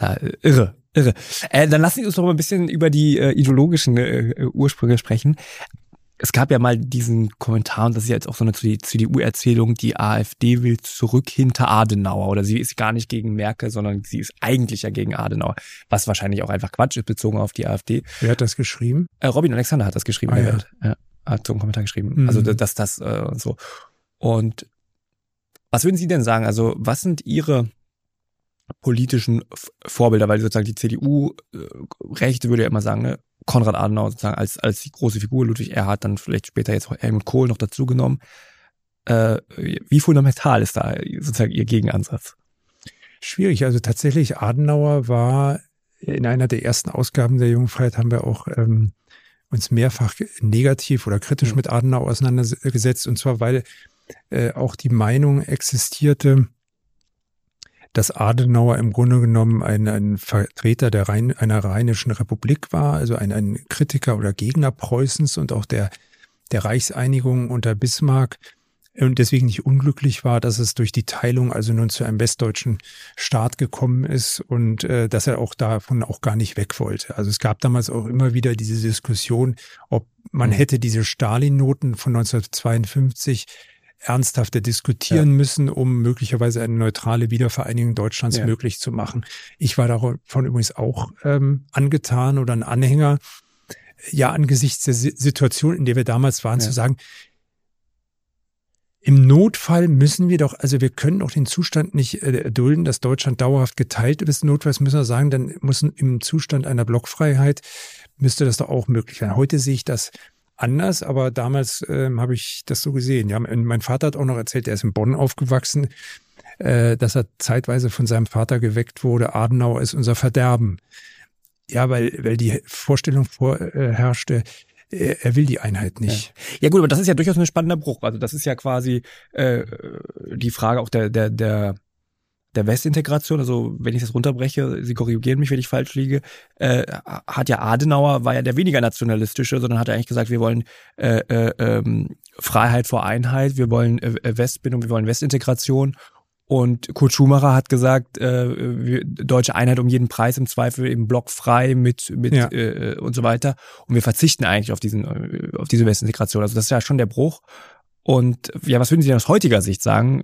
Na, irre, irre. Äh, dann lassen Sie uns doch mal ein bisschen über die äh, ideologischen äh, Ursprünge sprechen. Es gab ja mal diesen Kommentar, und das ist ja jetzt auch so eine C D U-Erzählung, die AfD will zurück hinter Adenauer, oder sie ist gar nicht gegen Merkel, sondern sie ist eigentlich ja gegen Adenauer, was wahrscheinlich auch einfach Quatsch ist, bezogen auf die AfD. Wer hat das geschrieben? Äh, Robin Alexander hat das geschrieben, ah, in der ja. Welt. Ja, hat so einen Kommentar geschrieben. Mhm. Also dass das äh, so. Und was würden Sie denn sagen? Also was sind Ihre politischen Vorbilder, weil sozusagen die C D U-Rechte würde ja immer sagen, ne, Konrad Adenauer sozusagen als als die große Figur, Ludwig Erhard dann vielleicht später jetzt Helmut Kohl noch dazu genommen. Äh, wie fundamental ist da sozusagen Ihr Gegenansatz? Schwierig, also tatsächlich Adenauer war in einer der ersten Ausgaben der Jungen Freiheit, haben wir auch ähm, uns mehrfach negativ oder kritisch mhm. mit Adenauer auseinandergesetzt, und zwar weil äh, auch die Meinung existierte, dass Adenauer im Grunde genommen ein, ein Vertreter der Rhein, einer Rheinischen Republik war, also ein, ein Kritiker oder Gegner Preußens und auch der, der Reichseinigung unter Bismarck, und deswegen nicht unglücklich war, dass es durch die Teilung also nun zu einem westdeutschen Staat gekommen ist, und äh, dass er auch davon auch gar nicht weg wollte. Also es gab damals auch immer wieder diese Diskussion, ob man hätte diese Stalin-Noten von neunzehnhundertzweiundfünfzig ernsthafter diskutieren ja. müssen, um möglicherweise eine neutrale Wiedervereinigung Deutschlands ja. möglich zu machen. Ich war davon übrigens auch ähm, angetan oder ein Anhänger, ja, angesichts der Situation, in der wir damals waren, ja. zu sagen, im Notfall müssen wir doch, also wir können doch den Zustand nicht äh, dulden, dass Deutschland dauerhaft geteilt ist. Notfalls müssen wir sagen, dann muss im Zustand einer Blockfreiheit, müsste das doch auch möglich sein. Heute sehe ich das anders, aber damals ähm, habe ich das so gesehen. Ja, mein Vater hat auch noch erzählt, er ist in Bonn aufgewachsen, äh, dass er zeitweise von seinem Vater geweckt wurde, Adenauer ist unser Verderben. Ja, weil, weil die Vorstellung vorherrschte, er, er will die Einheit nicht. Ja. ja gut, aber das ist ja durchaus ein spannender Bruch. Also das ist ja quasi äh, die Frage auch der der der der Westintegration, also wenn ich das runterbreche, Sie korrigieren mich, wenn ich falsch liege, äh, hat ja Adenauer, war ja der weniger nationalistische, sondern hat er eigentlich gesagt, wir wollen äh, äh, ähm, Freiheit vor Einheit, wir wollen äh, Westbindung, wir wollen Westintegration, und Kurt Schumacher hat gesagt, äh, wir, deutsche Einheit um jeden Preis, im Zweifel eben blockfrei mit mit ja. äh, und so weiter, und wir verzichten eigentlich auf diesen auf diese Westintegration, also das ist ja schon der Bruch. Und ja, was würden Sie denn aus heutiger Sicht sagen?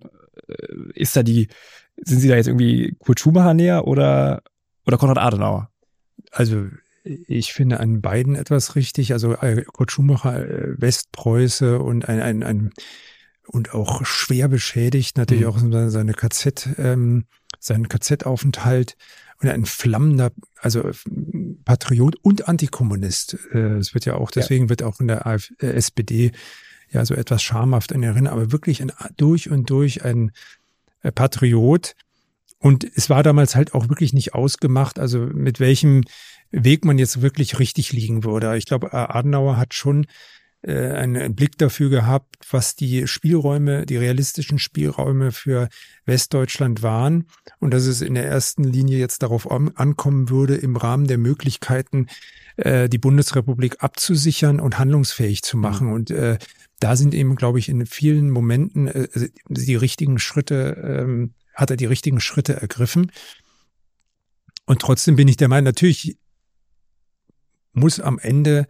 Ist da die Sind Sie da jetzt irgendwie Kurt Schumacher näher oder, oder Konrad Adenauer? Also ich finde an beiden etwas richtig. Also Kurt Schumacher, Westpreuße und ein, ein, ein und auch schwer beschädigt, natürlich mhm. auch seine K Z, ähm, seinen K Z-Aufenthalt, und ein flammender, also Patriot und Antikommunist. Es wird ja auch, deswegen ja. wird auch in der AfD, äh, S P D ja so etwas schamhaft in Erinnerung, aber wirklich ein, durch und durch ein Patriot. Und es war damals halt auch wirklich nicht ausgemacht, also mit welchem Weg man jetzt wirklich richtig liegen würde. Ich glaube, Adenauer hat schon äh, einen Blick dafür gehabt, was die Spielräume, die realistischen Spielräume für Westdeutschland waren, und dass es in der ersten Linie jetzt darauf ankommen würde, im Rahmen der Möglichkeiten äh, die Bundesrepublik abzusichern und handlungsfähig zu machen. Mhm. Und äh, da sind eben, glaube ich, in vielen Momenten äh, die richtigen Schritte, ähm, hat er die richtigen Schritte ergriffen. Und trotzdem bin ich der Meinung, natürlich muss am Ende,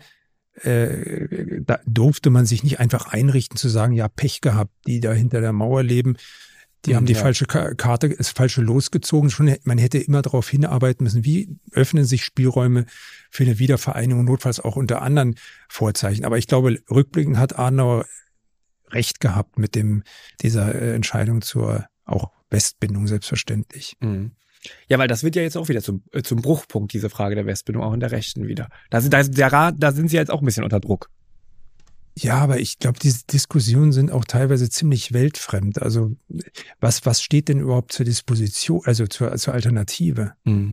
äh, da durfte man sich nicht einfach einrichten zu sagen, ja, Pech gehabt, die da hinter der Mauer leben, die haben die ja. falsche Karte, das falsche losgezogen. Schon, man hätte immer darauf hinarbeiten müssen, wie öffnen sich Spielräume für eine Wiedervereinigung, notfalls auch unter anderen Vorzeichen. Aber ich glaube, rückblickend hat Adenauer recht gehabt mit dem dieser Entscheidung zur auch Westbindung, selbstverständlich. Mhm. Ja, weil das wird ja jetzt auch wieder zum, äh, zum Bruchpunkt, diese Frage der Westbindung, auch in der Rechten wieder. Da sind, da, der Rat, da sind sie jetzt auch ein bisschen unter Druck. Ja, aber ich glaube, diese Diskussionen sind auch teilweise ziemlich weltfremd. Also was was steht denn überhaupt zur Disposition, also zur, zur Alternative? Mhm.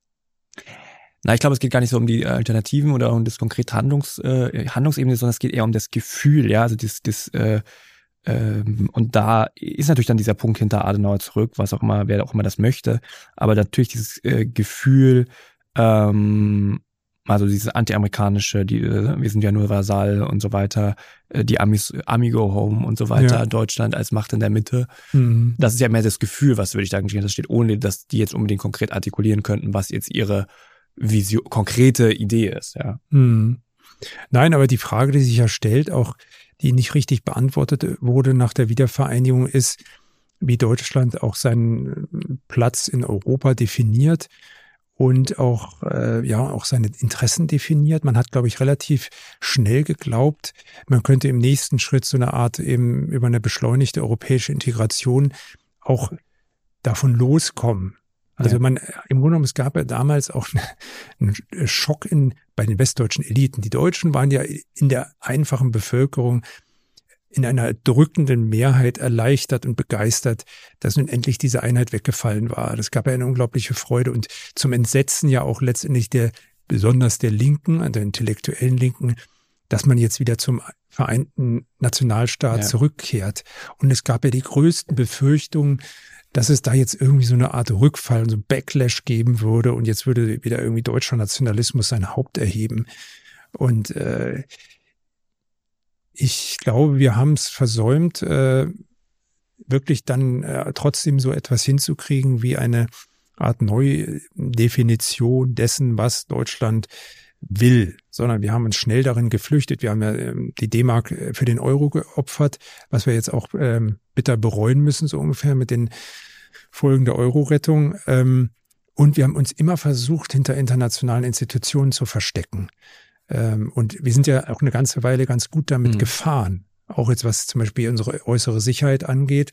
Na, ich glaube, es geht gar nicht so um die Alternativen oder um das konkrete Handlungs, äh, Handlungsebene, sondern es geht eher um das Gefühl, ja, also das, das äh, ähm, und da ist natürlich dann dieser Punkt hinter Adenauer zurück, was auch immer, wer auch immer das möchte, aber natürlich dieses äh, Gefühl, ähm, Also dieses anti-amerikanische, die, wir sind ja nur Vasall und so weiter, die Amis, Amigo Home und so weiter, ja. Deutschland als Macht in der Mitte. Mhm. Das ist ja mehr das Gefühl, was würde ich sagen, das steht, ohne dass die jetzt unbedingt konkret artikulieren könnten, was jetzt ihre Vision, konkrete Idee ist. Ja. Mhm. Nein, aber die Frage, die sich ja stellt, auch die nicht richtig beantwortet wurde nach der Wiedervereinigung, ist, wie Deutschland auch seinen Platz in Europa definiert. Und auch, äh, ja, auch seine Interessen definiert. Man hat, glaube ich, relativ schnell geglaubt, man könnte im nächsten Schritt so eine Art eben über eine beschleunigte europäische Integration auch davon loskommen. Also ja. man, im Grunde genommen, es gab ja damals auch einen Schock in, bei den westdeutschen Eliten. Die Deutschen waren ja in der einfachen Bevölkerung in einer drückenden Mehrheit erleichtert und begeistert, dass nun endlich diese Einheit weggefallen war. Das gab ja eine unglaubliche Freude und zum Entsetzen ja auch letztendlich der, besonders der Linken, der intellektuellen Linken, dass man jetzt wieder zum vereinten Nationalstaat ja. zurückkehrt. Und es gab ja die größten Befürchtungen, dass es da jetzt irgendwie so eine Art Rückfall, so Backlash geben würde und jetzt würde wieder irgendwie deutscher Nationalismus sein Haupt erheben. Und äh, ich glaube, wir haben es versäumt, äh, wirklich dann äh, trotzdem so etwas hinzukriegen wie eine Art Neudefinition dessen, was Deutschland will, sondern wir haben uns schnell darin geflüchtet. Wir haben ja ähm, die D-Mark für den Euro geopfert, was wir jetzt auch ähm, bitter bereuen müssen, so ungefähr mit den Folgen der Euro-Rettung. Ähm, und wir haben uns immer versucht, hinter internationalen Institutionen zu verstecken. Und wir sind ja auch eine ganze Weile ganz gut damit mhm. gefahren. Auch jetzt, was zum Beispiel unsere äußere Sicherheit angeht,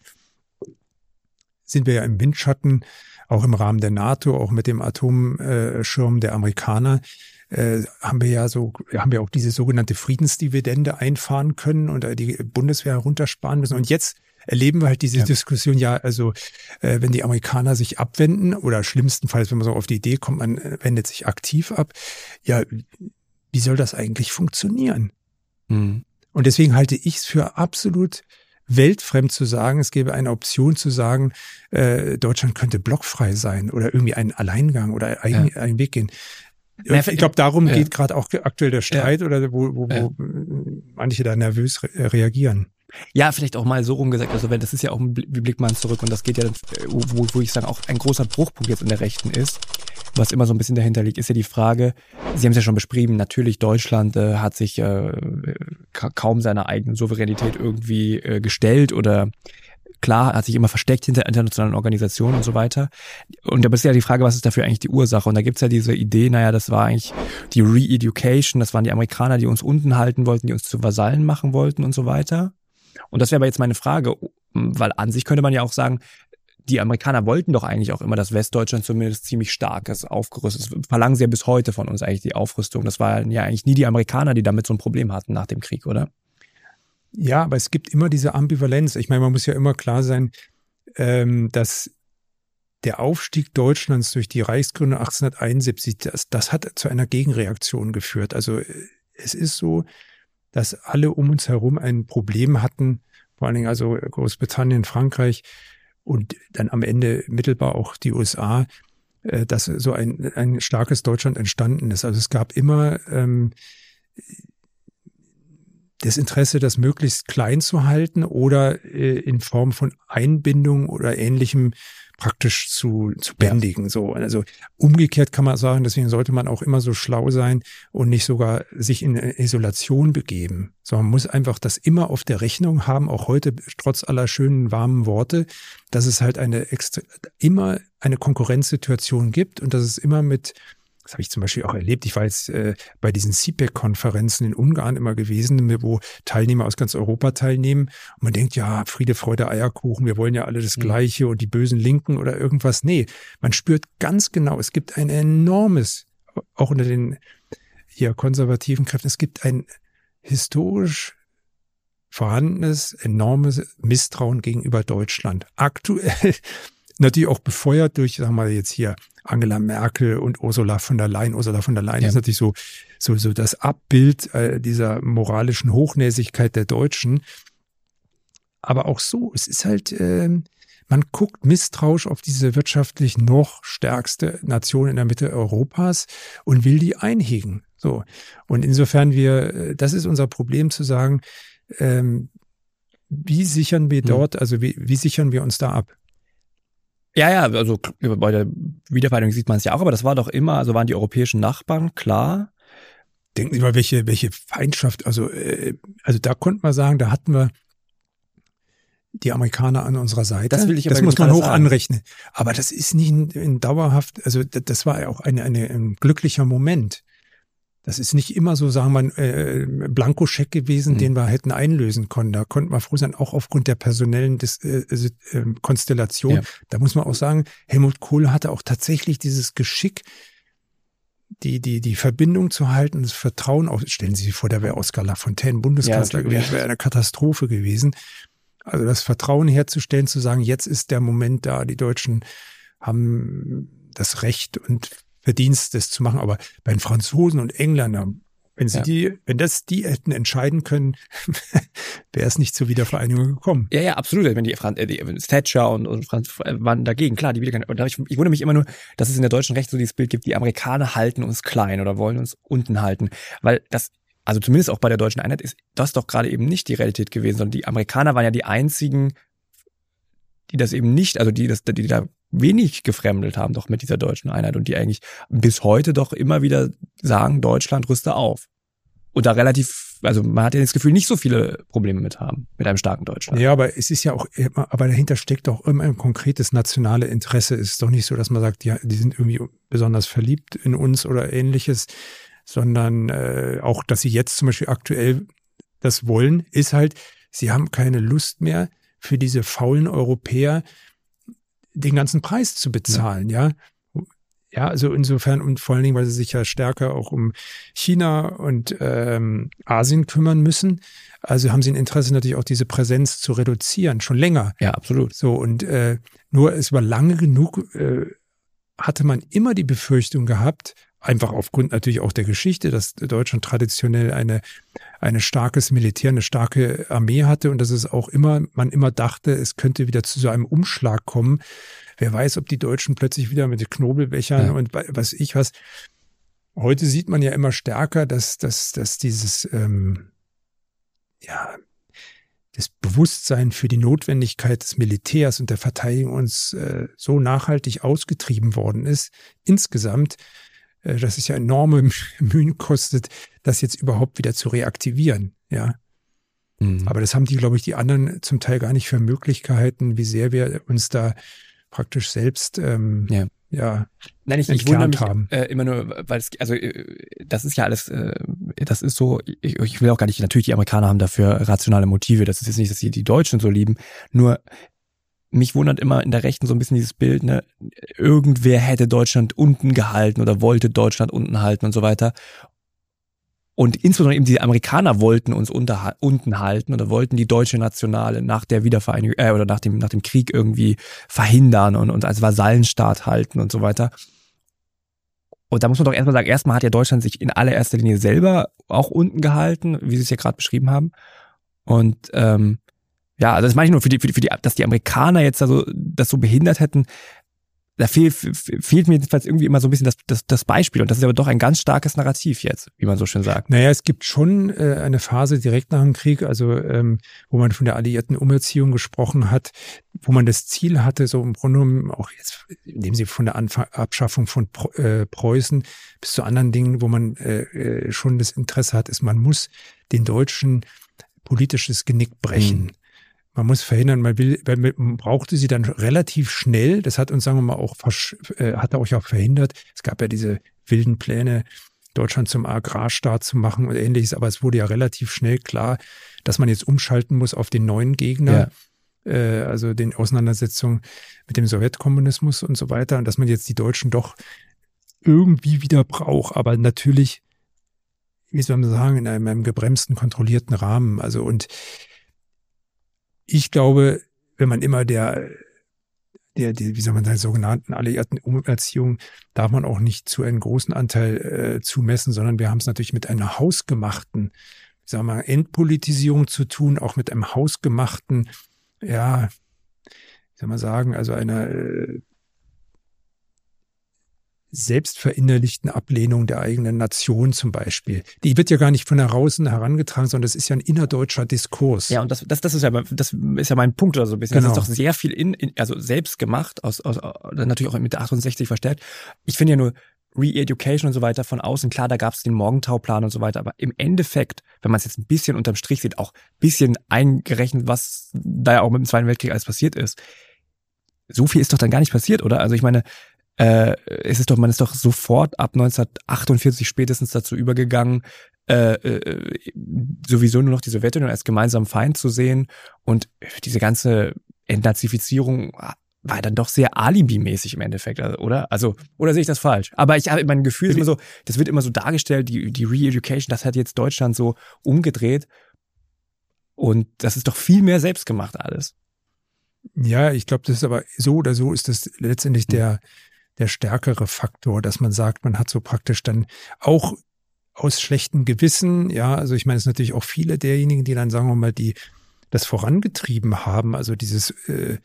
sind wir ja im Windschatten, auch im Rahmen der NATO, auch mit dem Atomschirm der Amerikaner, äh, haben wir ja so, haben wir auch diese sogenannte Friedensdividende einfahren können und die Bundeswehr heruntersparen müssen. Und jetzt erleben wir halt diese ja. Diskussion, ja, also äh, wenn die Amerikaner sich abwenden oder schlimmstenfalls, wenn man so auf die Idee kommt, man wendet sich aktiv ab, ja, wie soll das eigentlich funktionieren? Mhm. Und deswegen halte ich es für absolut weltfremd zu sagen, es gäbe eine Option zu sagen, äh, Deutschland könnte blockfrei sein oder irgendwie einen Alleingang oder einen, ja. einen Weg gehen. Ich glaube, darum ja. geht gerade auch aktuell der Streit ja. oder wo, wo, ja. wo manche da nervös re- reagieren. Ja, vielleicht auch mal so rumgesagt, also wenn das ist ja auch ein Blick mal zurück und das geht ja, wo, wo ich sage, auch ein großer Bruchpunkt jetzt in der Rechten ist, was immer so ein bisschen dahinter liegt, ist ja die Frage, Sie haben es ja schon beschrieben, natürlich Deutschland äh, hat sich äh, ka- kaum seiner eigenen Souveränität irgendwie äh, gestellt oder klar, hat sich immer versteckt hinter internationalen Organisationen und so weiter. Und da ist ja die Frage, was ist dafür eigentlich die Ursache? Und da gibt's ja diese Idee, naja, das war eigentlich die Re-Education, das waren die Amerikaner, die uns unten halten wollten, die uns zu Vasallen machen wollten und so weiter. Und das wäre aber jetzt meine Frage, weil an sich könnte man ja auch sagen, die Amerikaner wollten doch eigentlich auch immer, dass Westdeutschland zumindest ziemlich stark ist, aufgerüstet ist. Verlangen sie ja bis heute von uns eigentlich die Aufrüstung. Das waren ja eigentlich nie die Amerikaner, die damit so ein Problem hatten nach dem Krieg, oder? Ja, aber es gibt immer diese Ambivalenz. Ich meine, man muss ja immer klar sein, ähm, dass der Aufstieg Deutschlands durch die Reichsgründung achtzehnhunderteinundsiebzig, das, das hat zu einer Gegenreaktion geführt. Also es ist so, dass alle um uns herum ein Problem hatten, vor allen Dingen also Großbritannien, Frankreich und dann am Ende mittelbar auch die U S A, äh, dass so ein, ein starkes Deutschland entstanden ist. Also es gab immer ähm, das Interesse, das möglichst klein zu halten oder äh, in Form von Einbindung oder Ähnlichem praktisch zu, zu bändigen. Ja. So, also umgekehrt kann man sagen, deswegen sollte man auch immer so schlau sein und nicht sogar sich in Isolation begeben. So, man muss einfach das immer auf der Rechnung haben, auch heute trotz aller schönen warmen Worte, dass es halt eine extra, immer eine Konkurrenzsituation gibt und dass es immer mit, das habe ich zum Beispiel auch erlebt. Ich war jetzt äh, bei diesen C P E C-Konferenzen in Ungarn immer gewesen, wo Teilnehmer aus ganz Europa teilnehmen. Und man denkt, ja, Friede, Freude, Eierkuchen, wir wollen ja alle das Gleiche und die bösen Linken oder irgendwas. Nee, man spürt ganz genau, es gibt ein enormes, auch unter den hier konservativen Kräften, es gibt ein historisch vorhandenes, enormes Misstrauen gegenüber Deutschland. Aktuell natürlich auch befeuert durch, sagen wir mal jetzt hier, Angela Merkel und Ursula von der Leyen. Ursula von der Leyen ja. ist natürlich so, so, so das Abbild äh, dieser moralischen Hochnäsigkeit der Deutschen. Aber auch so, es ist halt, äh, man man guckt misstrauisch auf diese wirtschaftlich noch stärkste Nation in der Mitte Europas und will die einhegen. So. Und insofern wir, das ist unser Problem zu sagen, ähm, wie sichern wir dort, also wie, wie sichern wir uns da ab? Ja, ja, also bei der Wiedervereinigung sieht man es ja auch, aber das war doch immer, also waren die europäischen Nachbarn, klar. Denken Sie mal, welche, welche Feindschaft, also, äh, also da konnte man sagen, da hatten wir die Amerikaner an unserer Seite. Das will ich aber Das muss man hoch sagen. anrechnen. Aber das ist nicht ein, ein dauerhaft, also das war ja auch eine, eine, ein glücklicher Moment. Das ist nicht immer so, sagen wir mal, äh, Blankoscheck gewesen, mhm. den wir hätten einlösen können. Da konnten wir froh sein, auch aufgrund der personellen Dis- äh, äh, Konstellation. Ja. Da muss man auch sagen, Helmut Kohl hatte auch tatsächlich dieses Geschick, die die die Verbindung zu halten, das Vertrauen auf. Stellen Sie sich vor, da wäre Oskar Lafontaine Bundeskanzler ja, gewesen, wäre eine Katastrophe gewesen. Also das Vertrauen herzustellen, zu sagen, jetzt ist der Moment da, die Deutschen haben das Recht und Verdienst, das zu machen. Aber bei den Franzosen und Engländern, wenn sie ja. die, wenn das die hätten entscheiden können, wäre es nicht zur Wiedervereinigung gekommen. Ja, ja, absolut. Wenn die, Fran- die Thatcher und, und Franz waren dagegen, klar, die Wiedervereinigung. Ich, ich wundere mich immer nur, dass es in der deutschen Recht so dieses Bild gibt, die Amerikaner halten uns klein oder wollen uns unten halten. Weil das, also zumindest auch bei der deutschen Einheit ist das doch gerade eben nicht die Realität gewesen, sondern die Amerikaner waren ja die einzigen, die das eben nicht, also die das, die da wenig gefremdelt haben doch mit dieser deutschen Einheit und die eigentlich bis heute doch immer wieder sagen, Deutschland rüste auf. Und da relativ, also man hat ja das Gefühl, nicht so viele Probleme mit haben, mit einem starken Deutschland. Ja, aber es ist ja auch immer, aber dahinter steckt doch immer ein konkretes nationales Interesse. Es ist doch nicht so, dass man sagt, ja, die sind irgendwie besonders verliebt in uns oder ähnliches, sondern äh, auch, dass sie jetzt zum Beispiel aktuell das wollen, ist halt, sie haben keine Lust mehr für diese faulen Europäer den ganzen Preis zu bezahlen, ja. ja. Ja, also insofern und vor allen Dingen, weil sie sich ja stärker auch um China und ähm, Asien kümmern müssen. Also haben sie ein Interesse natürlich auch diese Präsenz zu reduzieren, schon länger. Ja, absolut. So und äh, nur es war lange genug, äh, hatte man immer die Befürchtung gehabt, einfach aufgrund natürlich auch der Geschichte, dass Deutschland traditionell eine eine starkes Militär, eine starke Armee hatte und dass es auch immer, man immer dachte, es könnte wieder zu so einem Umschlag kommen. Wer weiß, ob die Deutschen plötzlich wieder mit den Knobelbechern ja. und was ich was. Heute sieht man ja immer stärker, dass, dass, dass dieses, ähm, ja, das Bewusstsein für die Notwendigkeit des Militärs und der Verteidigung uns äh, so nachhaltig ausgetrieben worden ist, insgesamt, äh, dass es ja enorme Mühen kostet, das jetzt überhaupt wieder zu reaktivieren, ja. Mhm. Aber das haben die, glaube ich, die anderen zum Teil gar nicht für Möglichkeiten, wie sehr wir uns da praktisch selbst ähm, ja. ja Nein, ich, ich wundere mich haben. Äh, immer nur, weil es, also äh, das ist ja alles, äh, das ist so, ich, ich will auch gar nicht, natürlich die Amerikaner haben dafür rationale Motive, das ist jetzt nicht, dass sie die Deutschen so lieben, nur mich wundert immer in der Rechten so ein bisschen dieses Bild, ne, irgendwer hätte Deutschland unten gehalten oder wollte Deutschland unten halten und so weiter. Und insbesondere eben die Amerikaner wollten uns unter, unten halten oder wollten die deutsche Nationale nach der Wiedervereinigung äh, oder nach dem nach dem Krieg irgendwie verhindern und, und als Vasallenstaat halten und so weiter. Und da muss man doch erstmal sagen, erstmal hat ja Deutschland sich in allererster Linie selber auch unten gehalten, wie Sie es ja gerade beschrieben haben. Und ähm, ja, also das meine ich nur für die, für die, für die, dass die Amerikaner jetzt also das so behindert hätten. Da fehlt, fehlt mir jedenfalls irgendwie immer so ein bisschen das, das, das Beispiel. Und das ist aber doch ein ganz starkes Narrativ jetzt, wie man so schön sagt. Naja, es gibt schon äh, eine Phase direkt nach dem Krieg, also ähm, wo man von der alliierten Umerziehung gesprochen hat, wo man das Ziel hatte, so im Grunde genommen auch jetzt, indem sie von der Anf- Abschaffung von Pro, äh, Preußen bis zu anderen Dingen, wo man äh, schon das Interesse hat, ist, man muss den Deutschen politisches Genick brechen. Mhm. Man muss verhindern, man will, man brauchte sie dann relativ schnell. Das hat uns, sagen wir mal, auch, äh, hat euch auch verhindert. Es gab ja diese wilden Pläne, Deutschland zum Agrarstaat zu machen und ähnliches. Aber es wurde ja relativ schnell klar, dass man jetzt umschalten muss auf den neuen Gegner. Ja. Äh, also den Auseinandersetzungen mit dem Sowjetkommunismus und so weiter. Und dass man jetzt die Deutschen doch irgendwie wieder braucht. Aber natürlich, wie soll man sagen, in einem, einem gebremsten, kontrollierten Rahmen. Also und ich glaube, wenn man immer der, der, der, wie soll man sagen, sogenannten alliierten Umerziehung, darf man auch nicht zu einem großen Anteil äh, zumessen, sondern wir haben es natürlich mit einer hausgemachten, sagen wir mal, Entpolitisierung zu tun, auch mit einem hausgemachten, ja, wie soll man sagen, also einer äh, selbstverinnerlichten Ablehnung der eigenen Nation zum Beispiel. Die wird ja gar nicht von außen herangetragen, sondern das ist ja ein innerdeutscher Diskurs. Ja, und das, das, das ist ja, das ist ja mein Punkt oder so ein bisschen. Genau. Das ist doch sehr viel in, in also selbst gemacht, aus, aus, natürlich auch mit der achtundsechzig verstärkt. Ich finde ja nur Re-Education und so weiter von außen, klar, da gab es den Morgentauplan und so weiter, aber im Endeffekt, wenn man es jetzt ein bisschen unterm Strich sieht, auch ein bisschen eingerechnet, was da ja auch mit dem Zweiten Weltkrieg alles passiert ist, so viel ist doch dann gar nicht passiert, oder? Also ich meine, Äh, es ist doch, man ist doch sofort ab neunzehnhundertachtundvierzig spätestens dazu übergegangen, äh, äh, sowieso nur noch die Sowjetunion als gemeinsamen Feind zu sehen, und diese ganze Entnazifizierung war dann doch sehr alibimäßig im Endeffekt, oder? Also, oder sehe ich das falsch? Aber ich habe mein Gefühl, ist immer so, das wird immer so dargestellt, die, die Re-Education, das hat jetzt Deutschland so umgedreht, und das ist doch viel mehr selbstgemacht alles. Ja, ich glaube, das ist aber so oder so ist das letztendlich der der stärkere Faktor, dass man sagt, man hat so praktisch dann auch aus schlechtem Gewissen, ja, also ich meine, es sind natürlich auch viele derjenigen, die dann, sagen wir mal, die das vorangetrieben haben, also dieses äh,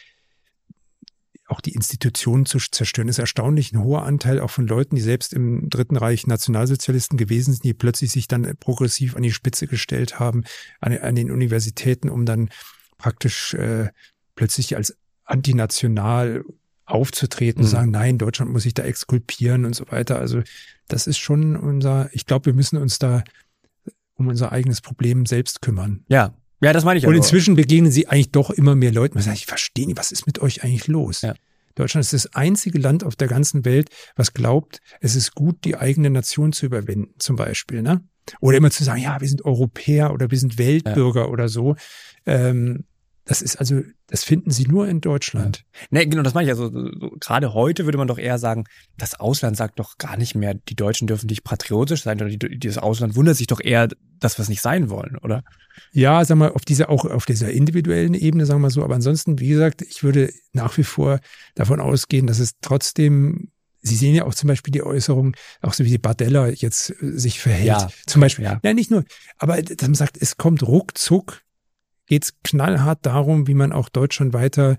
auch die Institutionen zu zerstören, ist erstaunlich ein hoher Anteil auch von Leuten, die selbst im Dritten Reich Nationalsozialisten gewesen sind, die plötzlich sich dann progressiv an die Spitze gestellt haben, an, an den Universitäten, um dann praktisch äh, plötzlich als antinational aufzutreten, mhm. sagen, nein, Deutschland muss sich da exkulpieren und so weiter. Also das ist schon unser, ich glaube, wir müssen uns da um unser eigenes Problem selbst kümmern. Ja, ja, das meine ich. Und also. Inzwischen begegnen sie eigentlich doch immer mehr Leuten, die sagen, ich verstehe nicht, was ist mit euch eigentlich los? Ja. Deutschland ist das einzige Land auf der ganzen Welt, was glaubt, es ist gut, die eigene Nation zu überwinden, zum Beispiel, ne? Oder immer zu sagen, ja, wir sind Europäer oder wir sind Weltbürger ja. oder so. Ähm, Das ist also, das finden sie nur in Deutschland. Ja. Nee, genau, das meine ich. Also so, gerade heute würde man doch eher sagen, das Ausland sagt doch gar nicht mehr, die Deutschen dürfen nicht patriotisch sein, oder die, das Ausland wundert sich doch eher, dass wir es nicht sein wollen, oder? Ja, sag mal, auf dieser, auch auf dieser individuellen Ebene, sagen wir so. Aber ansonsten, wie gesagt, ich würde nach wie vor davon ausgehen, dass es trotzdem, Sie sehen ja auch zum Beispiel die Äußerung, auch so wie die Bardella jetzt sich verhält. Ja, zum Beispiel. Ja, ja nicht nur, aber dass man sagt, es kommt ruckzuck, geht es knallhart darum, wie man auch Deutschland weiter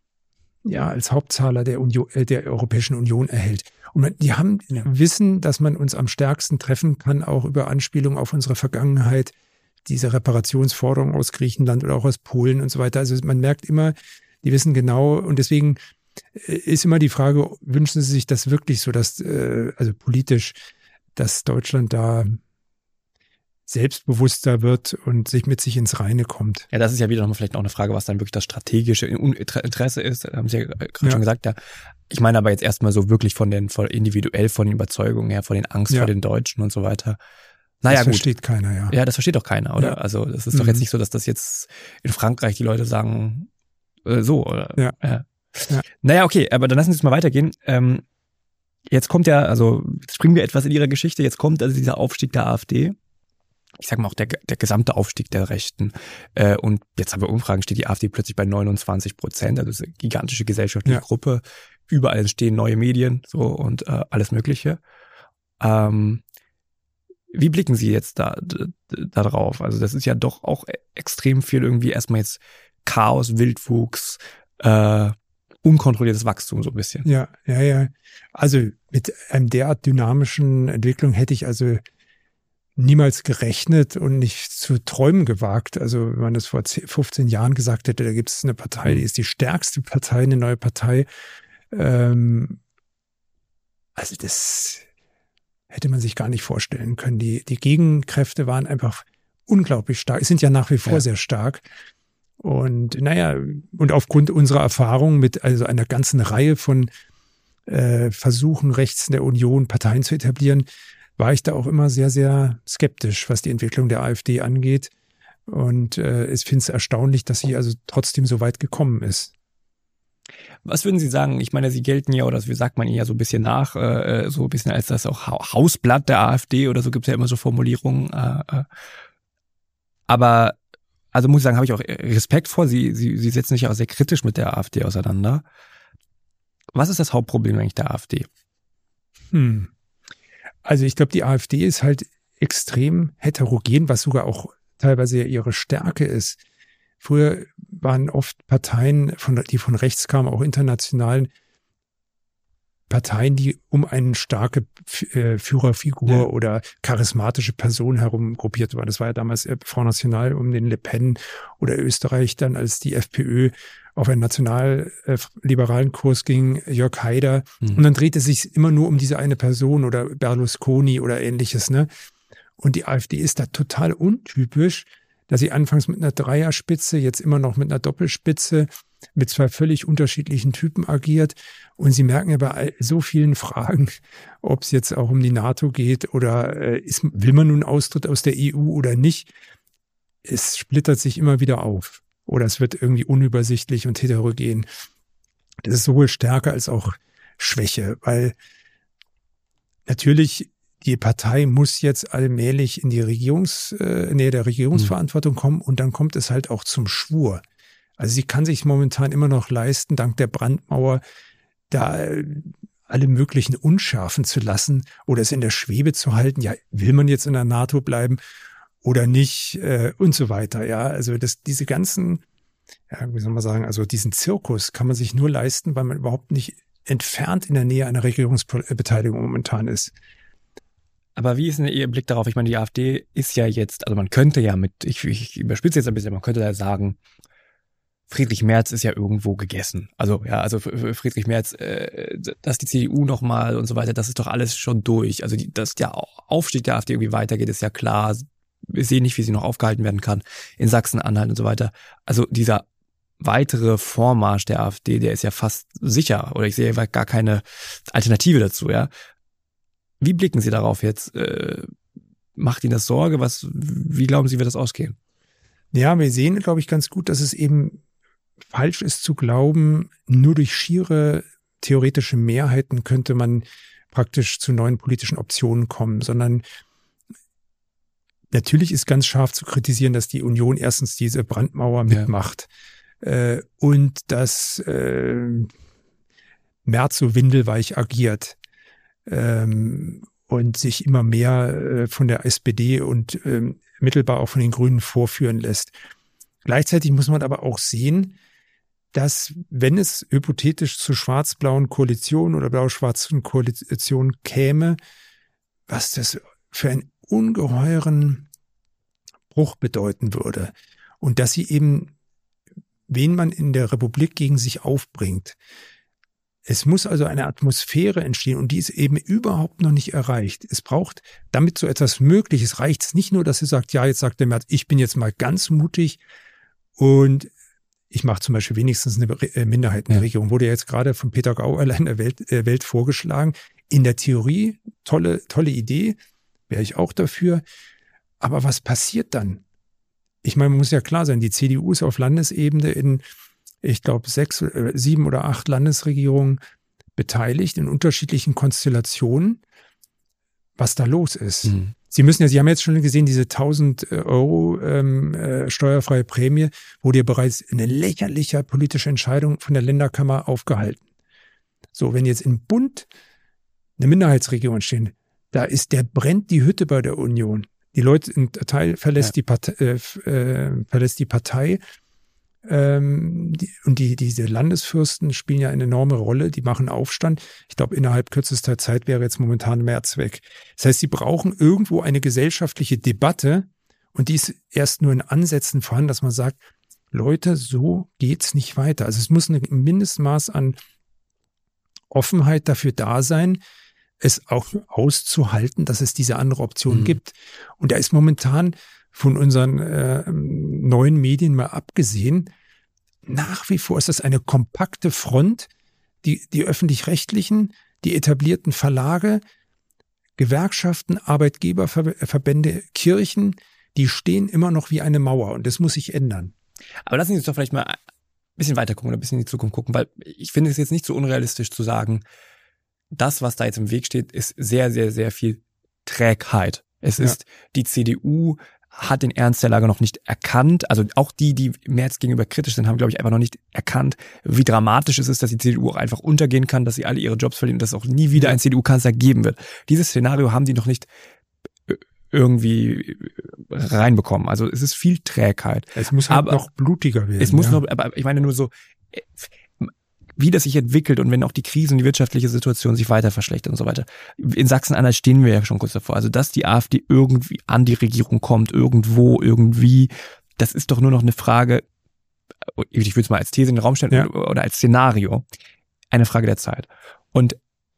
ja als Hauptzahler der Union, äh, der Europäischen Union erhält. Und man, die haben ja. wissen, dass man uns am stärksten treffen kann, auch über Anspielungen auf unsere Vergangenheit, diese Reparationsforderung aus Griechenland oder auch aus Polen und so weiter. Also man merkt immer, die wissen genau, und deswegen ist immer die Frage, wünschen Sie sich das wirklich so, dass äh, also politisch, dass Deutschland da selbstbewusster wird und sich mit sich ins Reine kommt. Ja, das ist ja wieder nochmal vielleicht noch eine Frage, was dann wirklich das strategische Interesse ist. Da haben Sie ja gerade ja. schon gesagt, ja. Ich meine aber jetzt erstmal so wirklich von den, von individuell von den Überzeugungen her, von den Angst ja. vor den Deutschen und so weiter. Naja, das gut. versteht keiner, ja. Ja, das versteht doch keiner, oder? Ja. Also das ist mhm. doch jetzt nicht so, dass das jetzt in Frankreich die Leute sagen, äh, so, oder? Ja. ja. ja. Naja, okay, aber dann lassen Sie uns mal weitergehen. Ähm, jetzt kommt ja, also springen wir etwas in Ihrer Geschichte, jetzt kommt also dieser Aufstieg der AfD. Ich sag mal auch der, der gesamte Aufstieg der Rechten. Äh, und jetzt haben wir Umfragen, steht die AfD plötzlich bei neunundzwanzig Prozent. Also das ist eine gigantische gesellschaftliche ja. Gruppe. Überall entstehen neue Medien, so, und äh, alles Mögliche. Ähm, wie blicken Sie jetzt da, da drauf? Also das ist ja doch auch extrem viel irgendwie erstmal jetzt Chaos, Wildwuchs, äh, unkontrolliertes Wachstum so ein bisschen. Ja, ja, ja. Also mit einem derart dynamischen Entwicklung hätte ich also niemals gerechnet und nicht zu träumen gewagt. Also wenn man das vor fünfzehn Jahren gesagt hätte, da gibt es eine Partei, die ist die stärkste Partei, eine neue Partei. Ähm, also das hätte man sich gar nicht vorstellen können. Die, die Gegenkräfte waren einfach unglaublich stark. Es sind ja nach wie vor ja. sehr stark. Und naja, und aufgrund unserer Erfahrung mit also einer ganzen Reihe von äh, Versuchen rechts der Union Parteien zu etablieren, war ich da auch immer sehr, sehr skeptisch, was die Entwicklung der AfD angeht. Und äh, ich finde es erstaunlich, dass sie also trotzdem so weit gekommen ist. Was würden Sie sagen? Ich meine, Sie gelten ja, oder wie sagt man Ihnen ja so ein bisschen nach, äh, so ein bisschen als das auch Hausblatt der AfD oder so, gibt es ja immer so Formulierungen. Äh, äh. Aber, also muss ich sagen, habe ich auch Respekt vor. Sie, Sie, Sie setzen sich ja auch sehr kritisch mit der AfD auseinander. Was ist das Hauptproblem eigentlich der AfD? Hm. Also ich glaube, die AfD ist halt extrem heterogen, was sogar auch teilweise ihre Stärke ist. Früher waren oft Parteien, von, die von rechts kamen, auch internationalen Parteien, die um eine starke äh, Führerfigur ja. oder charismatische Person herum gruppiert waren. Das war ja damals äh, Front National um den Le Pen oder Österreich dann, als die FPÖ auf einen nationalliberalen äh, Kurs ging, Jörg Haider. Mhm. Und dann drehte es sich immer nur um diese eine Person oder Berlusconi oder ähnliches, ne? Und die AfD ist da total untypisch, dass sie anfangs mit einer Dreierspitze, jetzt immer noch mit einer Doppelspitze, mit zwei völlig unterschiedlichen Typen agiert. Und sie merken ja bei so vielen Fragen, ob es jetzt auch um die NATO geht oder äh, ist, will man nun Austritt aus der E U oder nicht, es splittert sich immer wieder auf. Oder es wird irgendwie unübersichtlich und heterogen. Das ist sowohl Stärke als auch Schwäche, weil natürlich die Partei muss jetzt allmählich in die Regierungs, äh, Nähe der Regierungsverantwortung kommen und dann kommt es halt auch zum Schwur. Also sie kann sich momentan immer noch leisten, dank der Brandmauer, da alle möglichen Unschärfen zu lassen oder es in der Schwebe zu halten. Ja, will man jetzt in der NATO bleiben oder nicht äh, und so weiter. Ja, also das, diese ganzen, ja, wie soll man sagen, also diesen Zirkus kann man sich nur leisten, weil man überhaupt nicht entfernt in der Nähe einer Regierungsbeteiligung momentan ist. Aber wie ist denn Ihr Blick darauf? Ich meine, die AfD ist ja jetzt, also man könnte ja mit, ich, ich überspitze jetzt ein bisschen, man könnte da sagen, Friedrich Merz ist ja irgendwo gegessen. Also ja, also Friedrich Merz, äh, dass die C D U nochmal und so weiter, das ist doch alles schon durch. Also die, dass der Aufstieg der AfD irgendwie weitergeht, ist ja klar. Wir sehen nicht, wie sie noch aufgehalten werden kann in Sachsen-Anhalt und so weiter. Also dieser weitere Vormarsch der AfD, der ist ja fast sicher. Oder ich sehe gar keine Alternative dazu, ja. Wie blicken Sie darauf jetzt? Äh, macht Ihnen das Sorge? Was, wie glauben Sie, wird das ausgehen? Ja, wir sehen, glaube ich, ganz gut, dass es eben falsch ist zu glauben, nur durch schiere theoretische Mehrheiten könnte man praktisch zu neuen politischen Optionen kommen, sondern natürlich ist ganz scharf zu kritisieren, dass die Union erstens diese Brandmauer mitmacht ja. äh, und dass äh, Merz so windelweich agiert. Ähm, und sich immer mehr äh, von der S P D und ähm, mittelbar auch von den Grünen vorführen lässt. Gleichzeitig muss man aber auch sehen, dass wenn es hypothetisch zur schwarz-blauen Koalition oder blau-schwarzen Koalition käme, was das für einen ungeheuren Bruch bedeuten würde. Und dass sie eben, wen man in der Republik gegen sich aufbringt. Es muss also eine Atmosphäre entstehen und die ist eben überhaupt noch nicht erreicht. Es braucht, damit so etwas möglich ist, reicht es nicht nur, dass sie sagt, ja, jetzt sagt der Merz, ich bin jetzt mal ganz mutig und ich mache zum Beispiel wenigstens eine Minderheitenregierung. Ja. Wurde ja jetzt gerade von Peter Gauweiler in der Welt, äh, Welt vorgeschlagen. In der Theorie, tolle, tolle Idee, wäre ich auch dafür. Aber was passiert dann? Ich meine, man muss ja klar sein, die C D U ist auf Landesebene in ich glaube, sechs, sieben oder acht Landesregierungen beteiligt in unterschiedlichen Konstellationen, was da los ist. Mhm. Sie müssen ja, Sie haben jetzt schon gesehen, diese tausend Euro ähm, äh, steuerfreie Prämie wurde ja bereits eine lächerliche politische Entscheidung von der Länderkammer aufgehalten. So, wenn jetzt im Bund eine Minderheitsregierung entstehen, da ist, der brennt die Hütte bei der Union. Die Leute, ein Teil verlässt, ja. die, Partei, äh, äh, verlässt die Partei. Ähm, die, und die, diese Landesfürsten spielen ja eine enorme Rolle, die machen Aufstand. Ich glaube, innerhalb kürzester Zeit wäre jetzt momentan Merz weg. Das heißt, sie brauchen irgendwo eine gesellschaftliche Debatte und die ist erst nur in Ansätzen vorhanden, dass man sagt, Leute, so geht's nicht weiter. Also es muss ein Mindestmaß an Offenheit dafür da sein, es auch auszuhalten, dass es diese andere Option mhm. gibt. Und da ist momentan von unseren äh, neuen Medien mal abgesehen, nach wie vor ist das eine kompakte Front, die, die öffentlich-rechtlichen, die etablierten Verlage, Gewerkschaften, Arbeitgeberverbände, Kirchen, die stehen immer noch wie eine Mauer und das muss sich ändern. Aber lassen Sie uns doch vielleicht mal ein bisschen weiter gucken oder ein bisschen in die Zukunft gucken, weil ich finde es jetzt nicht so unrealistisch zu sagen, das, was da jetzt im Weg steht, ist sehr, sehr, sehr viel Trägheit. Es ja. ist die C D U hat den Ernst der Lage noch nicht erkannt. Also auch die, die Merz gegenüber kritisch sind, haben, glaube ich, einfach noch nicht erkannt, wie dramatisch es ist, dass die C D U auch einfach untergehen kann, dass sie alle ihre Jobs verlieren und dass es auch nie wieder einen C D U-Kanzler geben wird. Dieses Szenario haben die noch nicht irgendwie reinbekommen. Also es ist viel Trägheit. Es muss halt aber noch blutiger werden. Es muss ja. noch, aber ich meine nur so, wie das sich entwickelt und wenn auch die Krise und die wirtschaftliche Situation sich weiter verschlechtert und so weiter. In Sachsen-Anhalt stehen wir ja schon kurz davor. Also dass die AfD irgendwie an die Regierung kommt, irgendwo, irgendwie, das ist doch nur noch eine Frage, ich würde es mal als These in den Raum stellen ja. oder als Szenario, eine Frage der Zeit. Und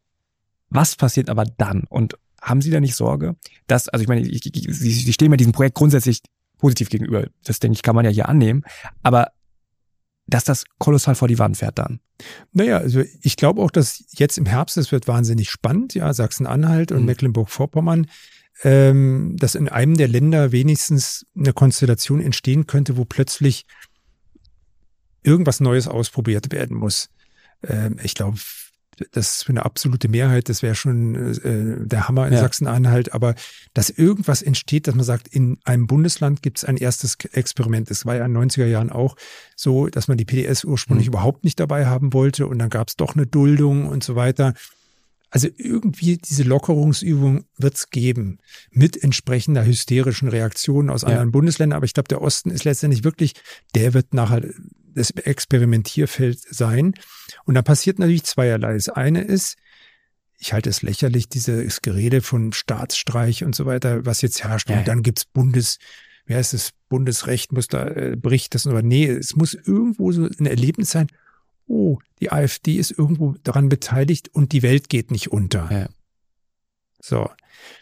was passiert aber dann? Und haben Sie da nicht Sorge, dass, also ich meine, ich, ich, Sie, Sie stehen mir diesem Projekt grundsätzlich positiv gegenüber, das denke ich, kann man ja hier annehmen, aber dass das kolossal vor die Wand fährt dann. Naja, also ich glaube auch, dass jetzt im Herbst, es wird wahnsinnig spannend, ja, Sachsen-Anhalt und mhm. Mecklenburg-Vorpommern, ähm, dass in einem der Länder wenigstens eine Konstellation entstehen könnte, wo plötzlich irgendwas Neues ausprobiert werden muss. Ähm, ich glaube, das ist für eine absolute Mehrheit, das wäre schon äh, der Hammer in ja. Sachsen-Anhalt, aber dass irgendwas entsteht, dass man sagt, in einem Bundesland gibt es ein erstes Experiment. Es war ja in den neunziger Jahren auch so, dass man die P D S ursprünglich mhm. überhaupt nicht dabei haben wollte und dann gab es doch eine Duldung und so weiter. Also irgendwie diese Lockerungsübung wird es geben mit entsprechender hysterischen Reaktionen aus anderen ja. Bundesländern. Aber ich glaube, der Osten ist letztendlich wirklich, der wird nachher das Experimentierfeld sein. Und da passiert natürlich zweierlei. Das eine ist, ich halte es lächerlich, dieses Gerede von Staatsstreich und so weiter, was jetzt herrscht. Ja. Und dann gibt's Bundes, wie heißt es, Bundesrecht muss da, äh, bricht das. Aber nee, es muss irgendwo so ein Erlebnis sein, oh, die AfD ist irgendwo daran beteiligt und die Welt geht nicht unter. Ja. So.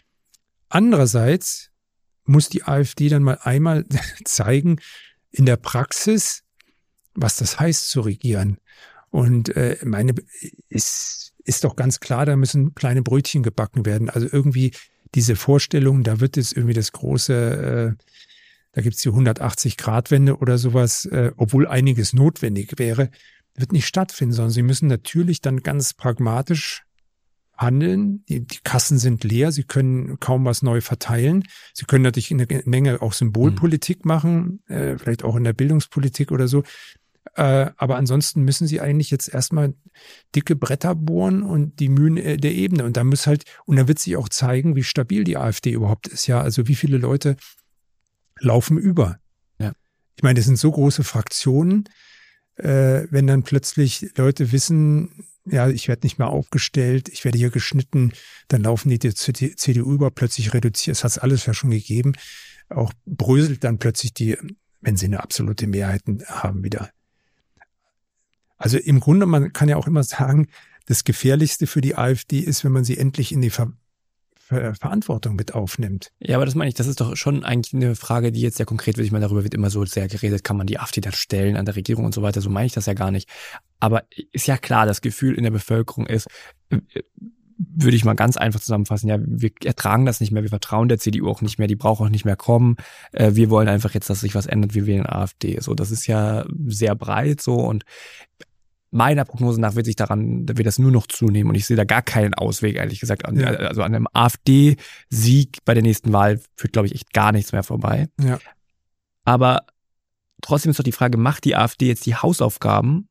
Andererseits muss die AfD dann mal einmal zeigen, in der Praxis, was das heißt zu regieren. Und äh, meine, ist, ist doch ganz klar, da müssen kleine Brötchen gebacken werden. Also irgendwie diese Vorstellung, da wird jetzt irgendwie das große, äh, da gibt's die hundertachtzig-Grad-Wende oder sowas, äh, obwohl einiges notwendig wäre, wird nicht stattfinden, sondern sie müssen natürlich dann ganz pragmatisch handeln. Die, die Kassen sind leer, sie können kaum was neu verteilen. Sie können natürlich eine Menge auch Symbolpolitik mhm. machen, äh, vielleicht auch in der Bildungspolitik oder so. Äh, aber ansonsten müssen sie eigentlich jetzt erstmal dicke Bretter bohren und die Mühen äh, der Ebene. Und da muss halt, und da wird sich auch zeigen, wie stabil die AfD überhaupt ist. Ja, also wie viele Leute laufen über. Ja. Ich meine, das sind so große Fraktionen. Äh, wenn dann plötzlich Leute wissen, ja, ich werde nicht mehr aufgestellt, ich werde hier geschnitten, dann laufen die, die C D U über, plötzlich reduziert, das hat es alles ja schon gegeben, auch bröselt dann plötzlich die, wenn sie eine absolute Mehrheit haben, wieder. Also im Grunde, man kann ja auch immer sagen, das Gefährlichste für die AfD ist, wenn man sie endlich in die Ver Ver Verantwortung mit aufnimmt. Ja, aber das meine ich, das ist doch schon eigentlich eine Frage, die jetzt sehr konkret wird. Ich meine, darüber wird immer so sehr geredet, kann man die AfD dann stellen an der Regierung und so weiter. So meine ich das ja gar nicht. Aber ist ja klar, das Gefühl in der Bevölkerung ist, würde ich mal ganz einfach zusammenfassen, ja, wir ertragen das nicht mehr, wir vertrauen der C D U auch nicht mehr, die braucht auch nicht mehr kommen. Wir wollen einfach jetzt, dass sich was ändert, wir wählen AfD. So, das ist ja sehr breit so und meiner Prognose nach wird sich daran, da wird das nur noch zunehmen und ich sehe da gar keinen Ausweg, ehrlich gesagt. Ja. Also an einem AfD-Sieg bei der nächsten Wahl führt, glaube ich, echt gar nichts mehr vorbei. Ja. Aber trotzdem ist doch die Frage, macht die AfD jetzt die Hausaufgaben?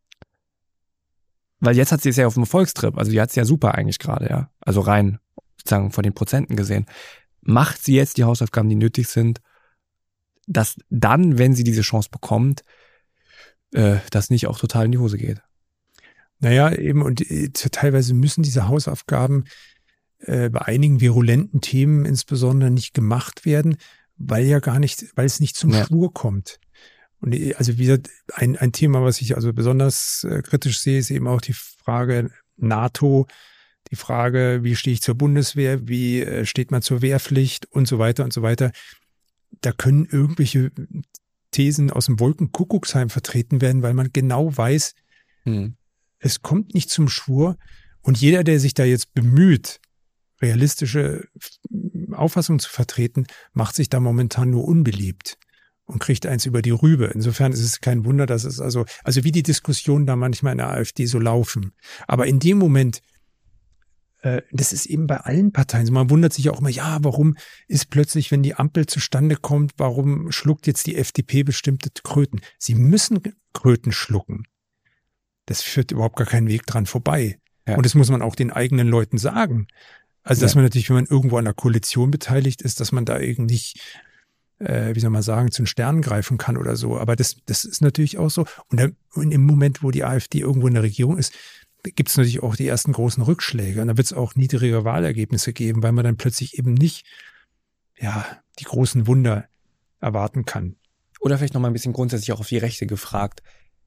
Weil jetzt hat sie es ja auf dem Erfolgstrip, also die hat es ja super eigentlich gerade, ja. Also rein, sozusagen von den Prozenten gesehen. Macht sie jetzt die Hausaufgaben, die nötig sind, dass dann, wenn sie diese Chance bekommt, das nicht auch total in die Hose geht. Naja, eben, und äh, teilweise müssen diese Hausaufgaben äh, bei einigen virulenten Themen insbesondere nicht gemacht werden, weil ja gar nicht, weil es nicht zum ja. Schwur kommt. Und also wie gesagt, ein, ein Thema, was ich also besonders äh, kritisch sehe, ist eben auch die Frage NATO, die Frage, wie stehe ich zur Bundeswehr, wie äh, steht man zur Wehrpflicht und so weiter und so weiter. Da können irgendwelche Thesen aus dem Wolkenkuckucksheim vertreten werden, weil man genau weiß, hm. es kommt nicht zum Schwur und jeder, der sich da jetzt bemüht, realistische Auffassungen zu vertreten, macht sich da momentan nur unbeliebt und kriegt eins über die Rübe. Insofern ist es kein Wunder, dass es also, also wie die Diskussionen da manchmal in der AfD so laufen. Aber in dem Moment, das ist eben bei allen Parteien so. Man wundert sich auch immer, ja, warum ist plötzlich, wenn die Ampel zustande kommt, warum schluckt jetzt die F D P bestimmte Kröten? Sie müssen Kröten schlucken. Das führt überhaupt gar keinen Weg dran vorbei. Ja. Und das muss man auch den eigenen Leuten sagen. Also dass ja. man natürlich, wenn man irgendwo an der Koalition beteiligt ist, dass man da eben nicht, äh, wie soll man sagen, zu den Sternen greifen kann oder so. Aber das, das ist natürlich auch so. Und, dann, und im Moment, wo die AfD irgendwo in der Regierung ist, gibt es natürlich auch die ersten großen Rückschläge. Und da wird es auch niedrige Wahlergebnisse geben, weil man dann plötzlich eben nicht, ja, die großen Wunder erwarten kann. Oder vielleicht nochmal ein bisschen grundsätzlich auch auf die Rechte gefragt.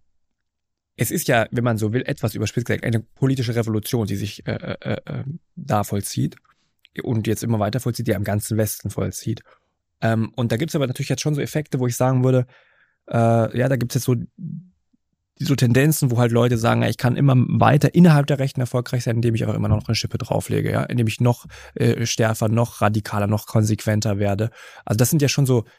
Es ist ja, wenn man so will, etwas überspitzt gesagt, eine politische Revolution, die sich äh, äh, äh, da vollzieht und jetzt immer weiter vollzieht, die am ganzen Westen vollzieht. Ähm, und da gibt es aber natürlich jetzt schon so Effekte, wo ich sagen würde, äh, ja, da gibt es jetzt so, so Tendenzen, wo halt Leute sagen, ich kann immer weiter innerhalb der Rechten erfolgreich sein, indem ich aber immer noch eine Schippe drauflege, ja, indem ich noch äh, stärker, noch radikaler, noch konsequenter werde. Also das sind ja schon so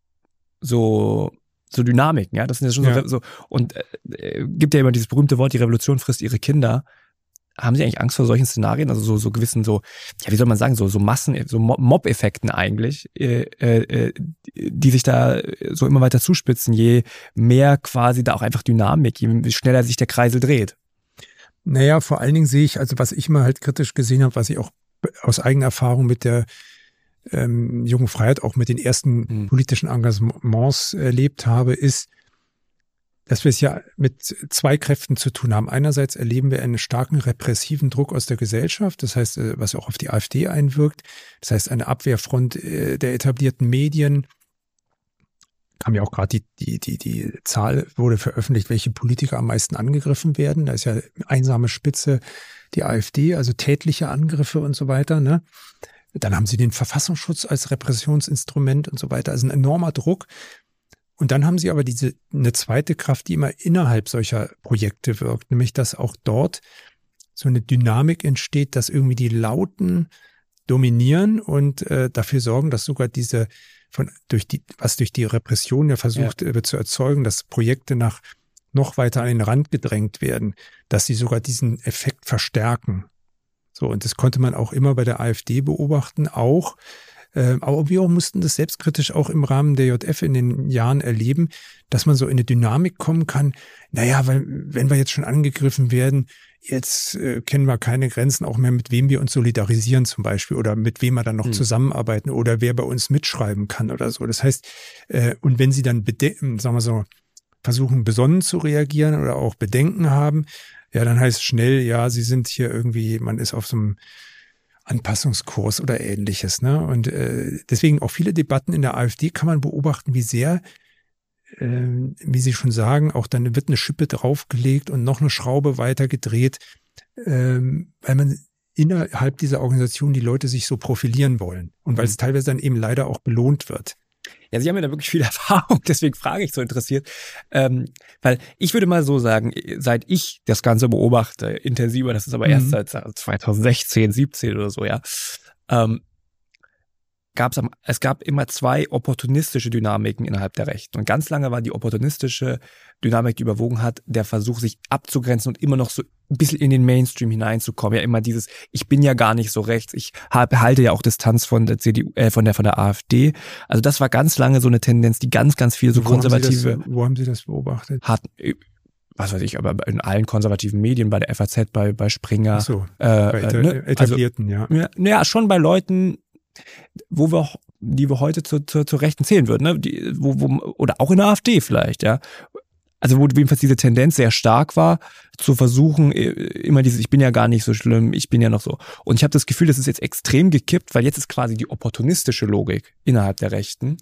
so so Dynamiken, ja, das sind ja schon ja. so, so und äh, gibt ja immer dieses berühmte Wort, die Revolution frisst ihre Kinder. Haben Sie eigentlich Angst vor solchen Szenarien, also so so gewissen so, ja, wie soll man sagen, so so Massen, so Mob-Effekten eigentlich, äh, äh, die sich da so immer weiter zuspitzen, je mehr quasi da auch einfach Dynamik, je schneller sich der Kreisel dreht? Naja, vor allen Dingen sehe ich, also was ich mal halt kritisch gesehen habe, was ich auch aus eigener Erfahrung mit der ähm, Jungen Freiheit, auch mit den ersten hm. politischen Engagements erlebt habe, ist, dass wir es ja mit zwei Kräften zu tun haben. Einerseits erleben wir einen starken repressiven Druck aus der Gesellschaft, das heißt, was auch auf die AfD einwirkt, das heißt eine Abwehrfront der etablierten Medien. Kam ja auch gerade die, die, die, die Zahl wurde veröffentlicht, welche Politiker am meisten angegriffen werden. Da ist ja einsame Spitze die AfD, also tätliche Angriffe und so weiter, ne? Dann haben sie den Verfassungsschutz als Repressionsinstrument und so weiter. Also ein enormer Druck. Und dann haben sie aber diese eine zweite Kraft, die immer innerhalb solcher Projekte wirkt, nämlich dass auch dort so eine Dynamik entsteht, dass irgendwie die Lauten dominieren und äh, dafür sorgen, dass sogar diese von durch die was durch die Repression ja versucht ja. wird zu erzeugen, dass Projekte nach noch weiter an den Rand gedrängt werden, dass sie sogar diesen Effekt verstärken. So, und das konnte man auch immer bei der AfD beobachten, auch äh, aber wir mussten das selbstkritisch auch im Rahmen der J F in den Jahren erleben, dass man so in eine Dynamik kommen kann. Naja, weil wenn wir jetzt schon angegriffen werden, jetzt äh, kennen wir keine Grenzen auch mehr, mit wem wir uns solidarisieren zum Beispiel oder mit wem wir dann noch hm. zusammenarbeiten oder wer bei uns mitschreiben kann oder so. Das heißt, äh, und wenn sie dann, bede- sagen wir so, versuchen besonnen zu reagieren oder auch Bedenken haben, ja, dann heißt schnell, ja, sie sind hier irgendwie, man ist auf so einem Anpassungskurs oder ähnliches, ne? Und äh, deswegen auch viele Debatten in der AfD kann man beobachten, wie sehr, äh, wie Sie schon sagen, auch dann wird eine Schippe draufgelegt und noch eine Schraube weiter gedreht, äh, weil man innerhalb dieser Organisation die Leute sich so profilieren wollen und weil es teilweise dann eben leider auch belohnt wird. Ja, Sie haben ja da wirklich viel Erfahrung, deswegen frage ich so interessiert. Ähm, weil ich würde mal so sagen, seit ich das Ganze beobachte, intensiver, das ist aber mhm. erst seit zwanzig sechzehn, siebzehn oder so, ja, ähm, gab's am, es gab immer zwei opportunistische Dynamiken innerhalb der Rechten. Und ganz lange war die opportunistische Dynamik, die überwogen hat, der Versuch, sich abzugrenzen und immer noch so ein bisschen in den Mainstream hineinzukommen. Ja, immer dieses, ich bin ja gar nicht so rechts, ich habe, halte ja auch Distanz von der C D U, äh, von der, von der AfD. Also das war ganz lange so eine Tendenz, die ganz, ganz viel so wo konservative. Haben das, wo haben Sie das beobachtet? Hatten, was weiß ich, aber in allen konservativen Medien, bei der F A Z, bei, bei Springer. Ach so, äh, bei eta- ne? etablierten, also, ja. ja. Ja, schon bei Leuten, wo wir, die wir heute zur, zur, zur Rechten zählen würden, ne? Die, wo, wo, oder auch in der AfD vielleicht, ja. Also wo jedenfalls diese Tendenz sehr stark war, zu versuchen, immer dieses, ich bin ja gar nicht so schlimm, ich bin ja noch so. Und ich habe das Gefühl, das ist jetzt extrem gekippt, weil jetzt ist quasi die opportunistische Logik innerhalb der Rechten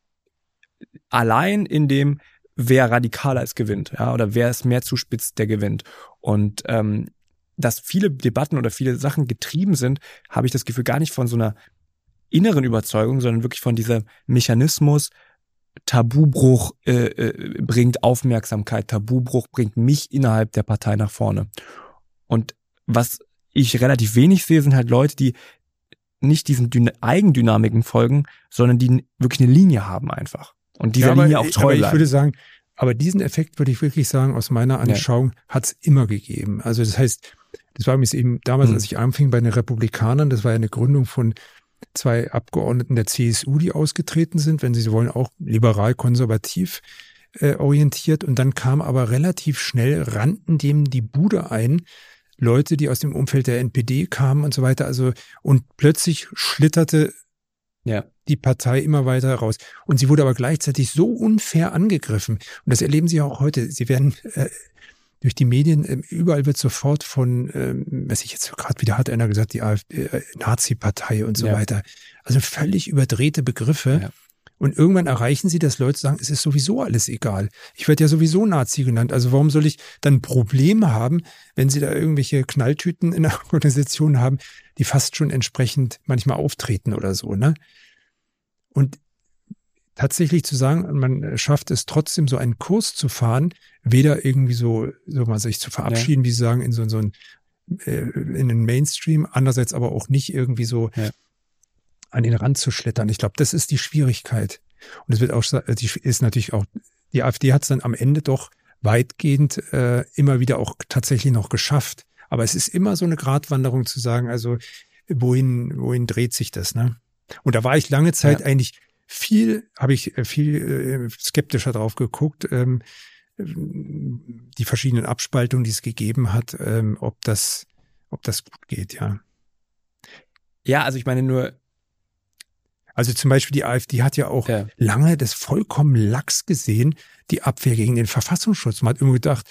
allein in dem, wer radikaler ist, gewinnt, ja, oder wer es mehr zuspitzt, der gewinnt. Und ähm, dass viele Debatten oder viele Sachen getrieben sind, habe ich das Gefühl gar nicht von so einer inneren Überzeugung, sondern wirklich von diesem Mechanismus, Tabubruch äh, äh, bringt Aufmerksamkeit, Tabubruch bringt mich innerhalb der Partei nach vorne. Und was ich relativ wenig sehe, sind halt Leute, die nicht diesen Dyn- Eigendynamiken folgen, sondern die wirklich eine Linie haben einfach. Und dieser ja, aber, Linie auch treu aber bleiben. Ich würde sagen, aber diesen Effekt würde ich wirklich sagen, aus meiner Anschauung ja. hat es immer gegeben. Also das heißt, das war mir eben damals, hm. als ich anfing bei den Republikanern, das war ja eine Gründung von zwei Abgeordneten der C S U, die ausgetreten sind, wenn Sie so wollen, auch liberal-konservativ äh, orientiert. Und dann kam aber relativ schnell, rannten dem die Bude ein, Leute, die aus dem Umfeld der N P D kamen und so weiter. Also, und plötzlich schlitterte ja. die Partei immer weiter raus. Und sie wurde aber gleichzeitig so unfair angegriffen. Und das erleben sie auch heute. Sie werden äh, durch die Medien, äh, überall wird sofort von, äh, was ich jetzt gerade wieder hat einer gesagt, die AfD, äh, Nazi-Partei und so ja. weiter. Also völlig überdrehte Begriffe. Ja. Und irgendwann erreichen sie, dass Leute sagen, es ist sowieso alles egal. Ich werde ja sowieso Nazi genannt. Also warum soll ich dann Probleme haben, wenn sie da irgendwelche Knalltüten in der Organisation haben, die fast schon entsprechend manchmal auftreten oder so, ne? Und tatsächlich zu sagen, man schafft es trotzdem, so einen Kurs zu fahren, weder irgendwie so, so mal sich zu verabschieden, ja. wie Sie sagen, in so, so ein, äh, in den Mainstream, andererseits aber auch nicht irgendwie so ja. an den Rand zu schlittern. Ich glaube, das ist die Schwierigkeit. Und es wird auch, die ist natürlich auch, die AfD hat es dann am Ende doch weitgehend äh, immer wieder auch tatsächlich noch geschafft. Aber es ist immer so eine Gratwanderung zu sagen, also wohin, wohin dreht sich das, ne? Und da war ich lange Zeit ja. eigentlich viel, habe ich viel äh, skeptischer drauf geguckt, ähm, die verschiedenen Abspaltungen, die es gegeben hat, ähm, ob das, ob das gut geht, ja. Ja, also ich meine nur, Also zum Beispiel die AfD hat ja auch ja. lange das vollkommen lax gesehen, die Abwehr gegen den Verfassungsschutz. Man hat immer gedacht,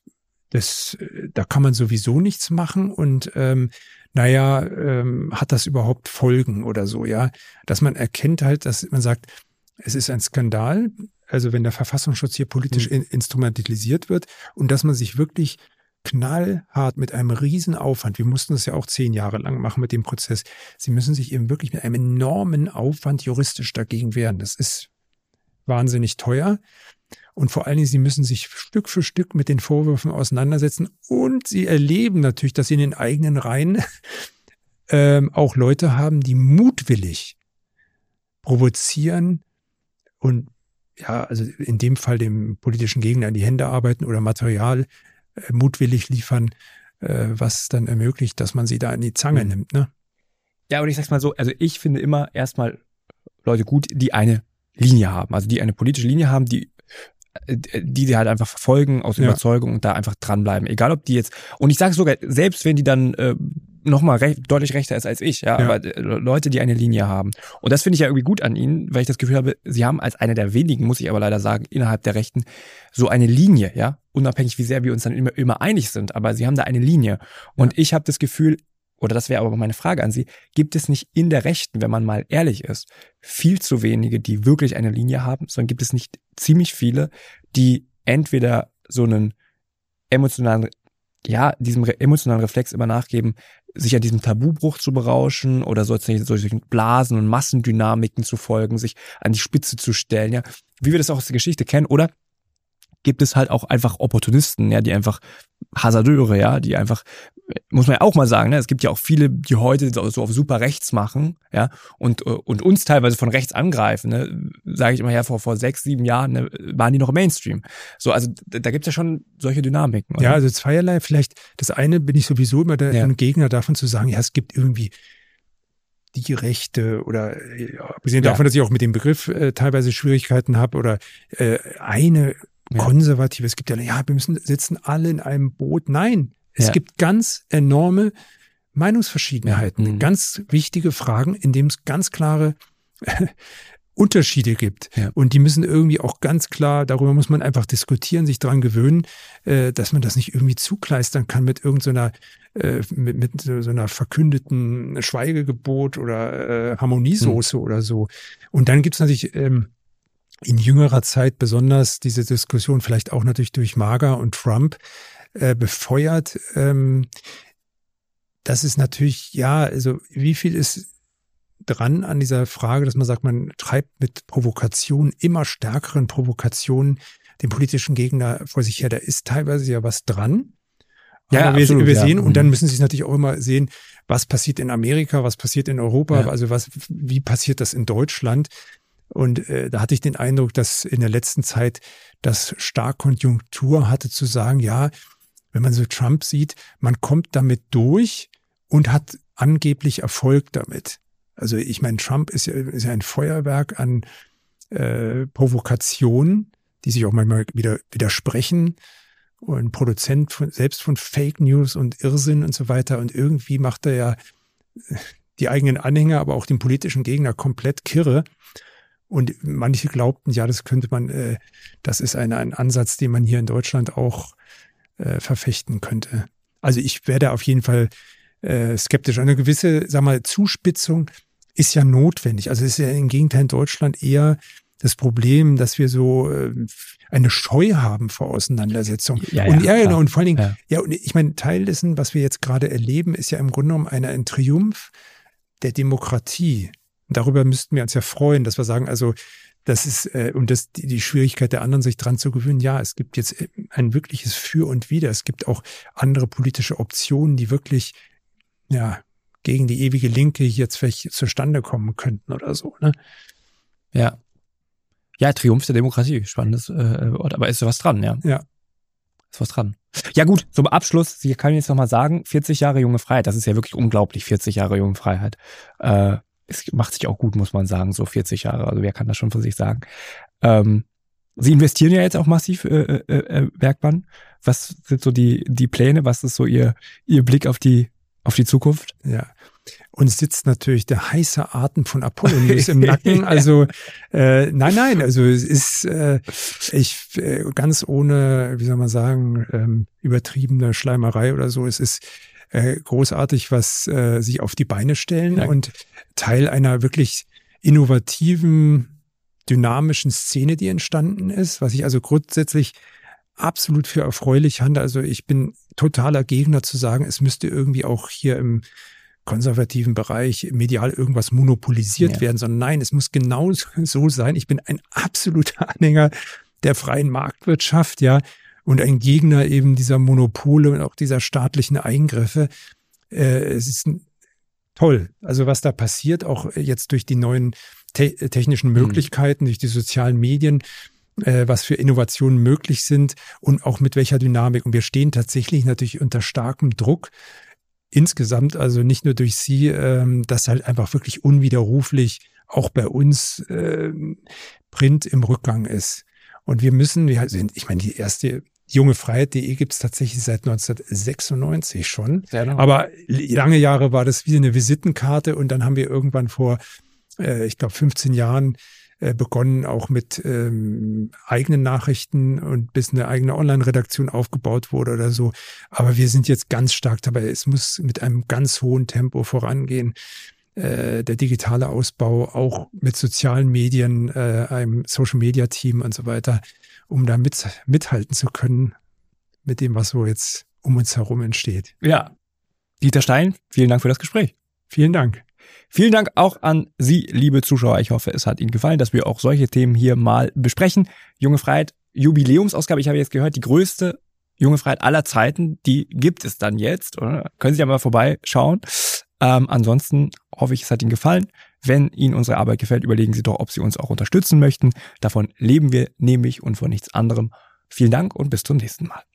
das, da kann man sowieso nichts machen und ähm, naja, ähm, hat das überhaupt Folgen oder so, ja? Dass man erkennt halt, dass man sagt, es ist ein Skandal, also wenn der Verfassungsschutz hier politisch mhm. in, instrumentalisiert wird und dass man sich wirklich knallhart mit einem riesen Aufwand, wir mussten das ja auch zehn Jahre lang machen mit dem Prozess, sie müssen sich eben wirklich mit einem enormen Aufwand juristisch dagegen wehren. Das ist wahnsinnig teuer und vor allen Dingen, sie müssen sich Stück für Stück mit den Vorwürfen auseinandersetzen und sie erleben natürlich, dass sie in den eigenen Reihen ähm, auch Leute haben, die mutwillig provozieren und ja, also in dem Fall dem politischen Gegner in die Hände arbeiten oder Material mutwillig liefern, was dann ermöglicht, dass man sie da in die Zange nimmt, ne? Ja, und ich sag's mal so, also ich finde immer erstmal Leute gut, die eine Linie haben, also die eine politische Linie haben, die die sie halt einfach verfolgen aus ja. Überzeugung und da einfach dranbleiben. Egal ob die jetzt, und ich sage sogar, selbst wenn die dann äh, nochmal recht, deutlich rechter ist als ich, ja, ja. aber äh, Leute, die eine Linie haben. Und das finde ich ja irgendwie gut an ihnen, weil ich das Gefühl habe, sie haben als einer der wenigen, muss ich aber leider sagen, innerhalb der Rechten so eine Linie, ja, unabhängig wie sehr wir uns dann immer, immer einig sind, aber sie haben da eine Linie. Und ja. ich habe das Gefühl, oder das wäre aber meine Frage an Sie, gibt es nicht in der Rechten, wenn man mal ehrlich ist, viel zu wenige, die wirklich eine Linie haben, sondern gibt es nicht ziemlich viele, die entweder so einen emotionalen, ja, diesem emotionalen Reflex immer nachgeben, sich an diesem Tabubruch zu berauschen oder solchen Blasen und Massendynamiken zu folgen, sich an die Spitze zu stellen, ja, wie wir das auch aus der Geschichte kennen, oder gibt es halt auch einfach Opportunisten, ja, die einfach Hasardeure, ja, die einfach, muss man ja auch mal sagen, ne, es gibt ja auch viele, die heute so auf super rechts machen, ja, und und uns teilweise von rechts angreifen, ne, sage ich immer, ja, vor vor sechs, sieben Jahren, ne, waren die noch Mainstream. So, also da gibt's ja schon solche Dynamiken. Oder? Ja, also zweierlei, vielleicht, das eine bin ich sowieso immer der ja. Gegner davon zu sagen, ja, es gibt irgendwie die Rechte oder abgesehen ja. davon, dass ich auch mit dem Begriff äh, teilweise Schwierigkeiten habe oder äh, eine Ja. Konservative, es gibt ja, ja, wir müssen sitzen alle in einem Boot. Nein, es ja. gibt ganz enorme Meinungsverschiedenheiten, ja. mhm. ganz wichtige Fragen, in denen es ganz klare Unterschiede gibt. Ja. Und die müssen irgendwie auch ganz klar, darüber muss man einfach diskutieren, sich dran gewöhnen, äh, dass man das nicht irgendwie zukleistern kann mit irgendeiner, äh, mit, mit so einer verkündeten Schweigegebot oder äh, Harmoniesoße mhm. oder so. Und dann gibt es natürlich ähm, in jüngerer Zeit besonders diese Diskussion, vielleicht auch natürlich durch MAGA und Trump, äh, befeuert. Ähm, das ist natürlich, ja, also wie viel ist dran an dieser Frage, dass man sagt, man treibt mit Provokationen, immer stärkeren Provokationen den politischen Gegner vor sich her. Da ist teilweise ja was dran. Ja, aber wir, absolut, wir sehen, ja. und dann müssen Sie es natürlich auch immer sehen, was passiert in Amerika, was passiert in Europa, ja. also was, wie passiert das in Deutschland? Und äh, da hatte ich den Eindruck, dass in der letzten Zeit das stark Konjunktur hatte zu sagen, ja, wenn man so Trump sieht, man kommt damit durch und hat angeblich Erfolg damit. Also ich meine, Trump ist ja, ist ja ein Feuerwerk an äh, Provokationen, die sich auch manchmal wieder widersprechen und Produzent von, selbst von Fake News und Irrsinn und so weiter. Und irgendwie macht er ja die eigenen Anhänger, aber auch den politischen Gegner komplett kirre. Und manche glaubten, ja, das könnte man, äh, das ist ein, ein Ansatz, den man hier in Deutschland auch äh, verfechten könnte. Also ich werde auf jeden Fall äh, skeptisch. Eine gewisse, sag mal, Zuspitzung ist ja notwendig. Also es ist ja im Gegenteil in Deutschland eher das Problem, dass wir so äh, eine Scheu haben vor Auseinandersetzung. Ja, und ja, ja genau, und vor allen Dingen, ja, ja und ich meine, Teil dessen, was wir jetzt gerade erleben, ist ja im Grunde genommen eine, ein Triumph der Demokratie. Und darüber müssten wir uns ja freuen, dass wir sagen, also das ist, äh, und das die, die Schwierigkeit der anderen, sich dran zu gewöhnen, ja, es gibt jetzt ein wirkliches Für und Wider. Es gibt auch andere politische Optionen, die wirklich, ja, gegen die ewige Linke jetzt vielleicht zustande kommen könnten oder so, ne? Ja. Ja, Triumph der Demokratie, spannendes äh, Wort, aber ist was dran, ja. Ja. Ist was dran. Ja gut, zum Abschluss, ich kann jetzt nochmal sagen, vierzig Jahre junge Freiheit, das ist ja wirklich unglaublich, vierzig Jahre junge Freiheit. Äh, es macht sich auch gut, muss man sagen, so vierzig Jahre, also wer kann das schon für sich sagen. Ähm, Sie investieren ja jetzt auch massiv, äh, äh, äh, Bergmann. Was sind so die die Pläne, was ist so Ihr Ihr Blick auf die auf die Zukunft? Ja. Uns sitzt natürlich der heiße Atem von Apollonius im Nacken. Also äh, nein, nein, also es ist äh, ich äh, ganz ohne, wie soll man sagen, ähm, übertriebene Schleimerei oder so. Es ist äh, großartig, was äh, Sie auf die Beine stellen ja. Und Teil einer wirklich innovativen, dynamischen Szene, die entstanden ist, was ich also grundsätzlich absolut für erfreulich halte. Also ich bin totaler Gegner zu sagen, es müsste irgendwie auch hier im konservativen Bereich medial irgendwas monopolisiert ja. werden, sondern nein, es muss genau so sein. Ich bin ein absoluter Anhänger der freien Marktwirtschaft, ja, und ein Gegner eben dieser Monopole und auch dieser staatlichen Eingriffe. Äh, es ist toll, also was da passiert, auch jetzt durch die neuen te- technischen Möglichkeiten, mhm. durch die sozialen Medien, äh, was für Innovationen möglich sind und auch mit welcher Dynamik. Und wir stehen tatsächlich natürlich unter starkem Druck, insgesamt, also nicht nur durch Sie, ähm, dass halt einfach wirklich unwiderruflich auch bei uns äh, Print im Rückgang ist. Und wir müssen, wir sind, ich meine, die erste Jungefreiheit punkt de gibt es tatsächlich seit neunzehnhundertsechsundneunzig schon. Genau. Aber lange Jahre war das wie eine Visitenkarte und dann haben wir irgendwann vor, äh, ich glaube, fünfzehn Jahren äh, begonnen, auch mit ähm, eigenen Nachrichten und bis eine eigene Online-Redaktion aufgebaut wurde oder so. Aber wir sind jetzt ganz stark dabei. Es muss mit einem ganz hohen Tempo vorangehen. Äh, der digitale Ausbau, auch mit sozialen Medien, äh, einem Social-Media-Team und so weiter, um da mit, mithalten zu können mit dem, was so jetzt um uns herum entsteht. Ja. Dieter Stein, vielen Dank für das Gespräch. Vielen Dank. Vielen Dank auch an Sie, liebe Zuschauer. Ich hoffe, es hat Ihnen gefallen, dass wir auch solche Themen hier mal besprechen. Junge Freiheit, Jubiläumsausgabe. Ich habe jetzt gehört, die größte Junge Freiheit aller Zeiten, die gibt es dann jetzt. Oder? Können Sie ja mal vorbeischauen. Ähm, ansonsten hoffe ich, es hat Ihnen gefallen. Wenn Ihnen unsere Arbeit gefällt, überlegen Sie doch, ob Sie uns auch unterstützen möchten. Davon leben wir nämlich und von nichts anderem. Vielen Dank und bis zum nächsten Mal.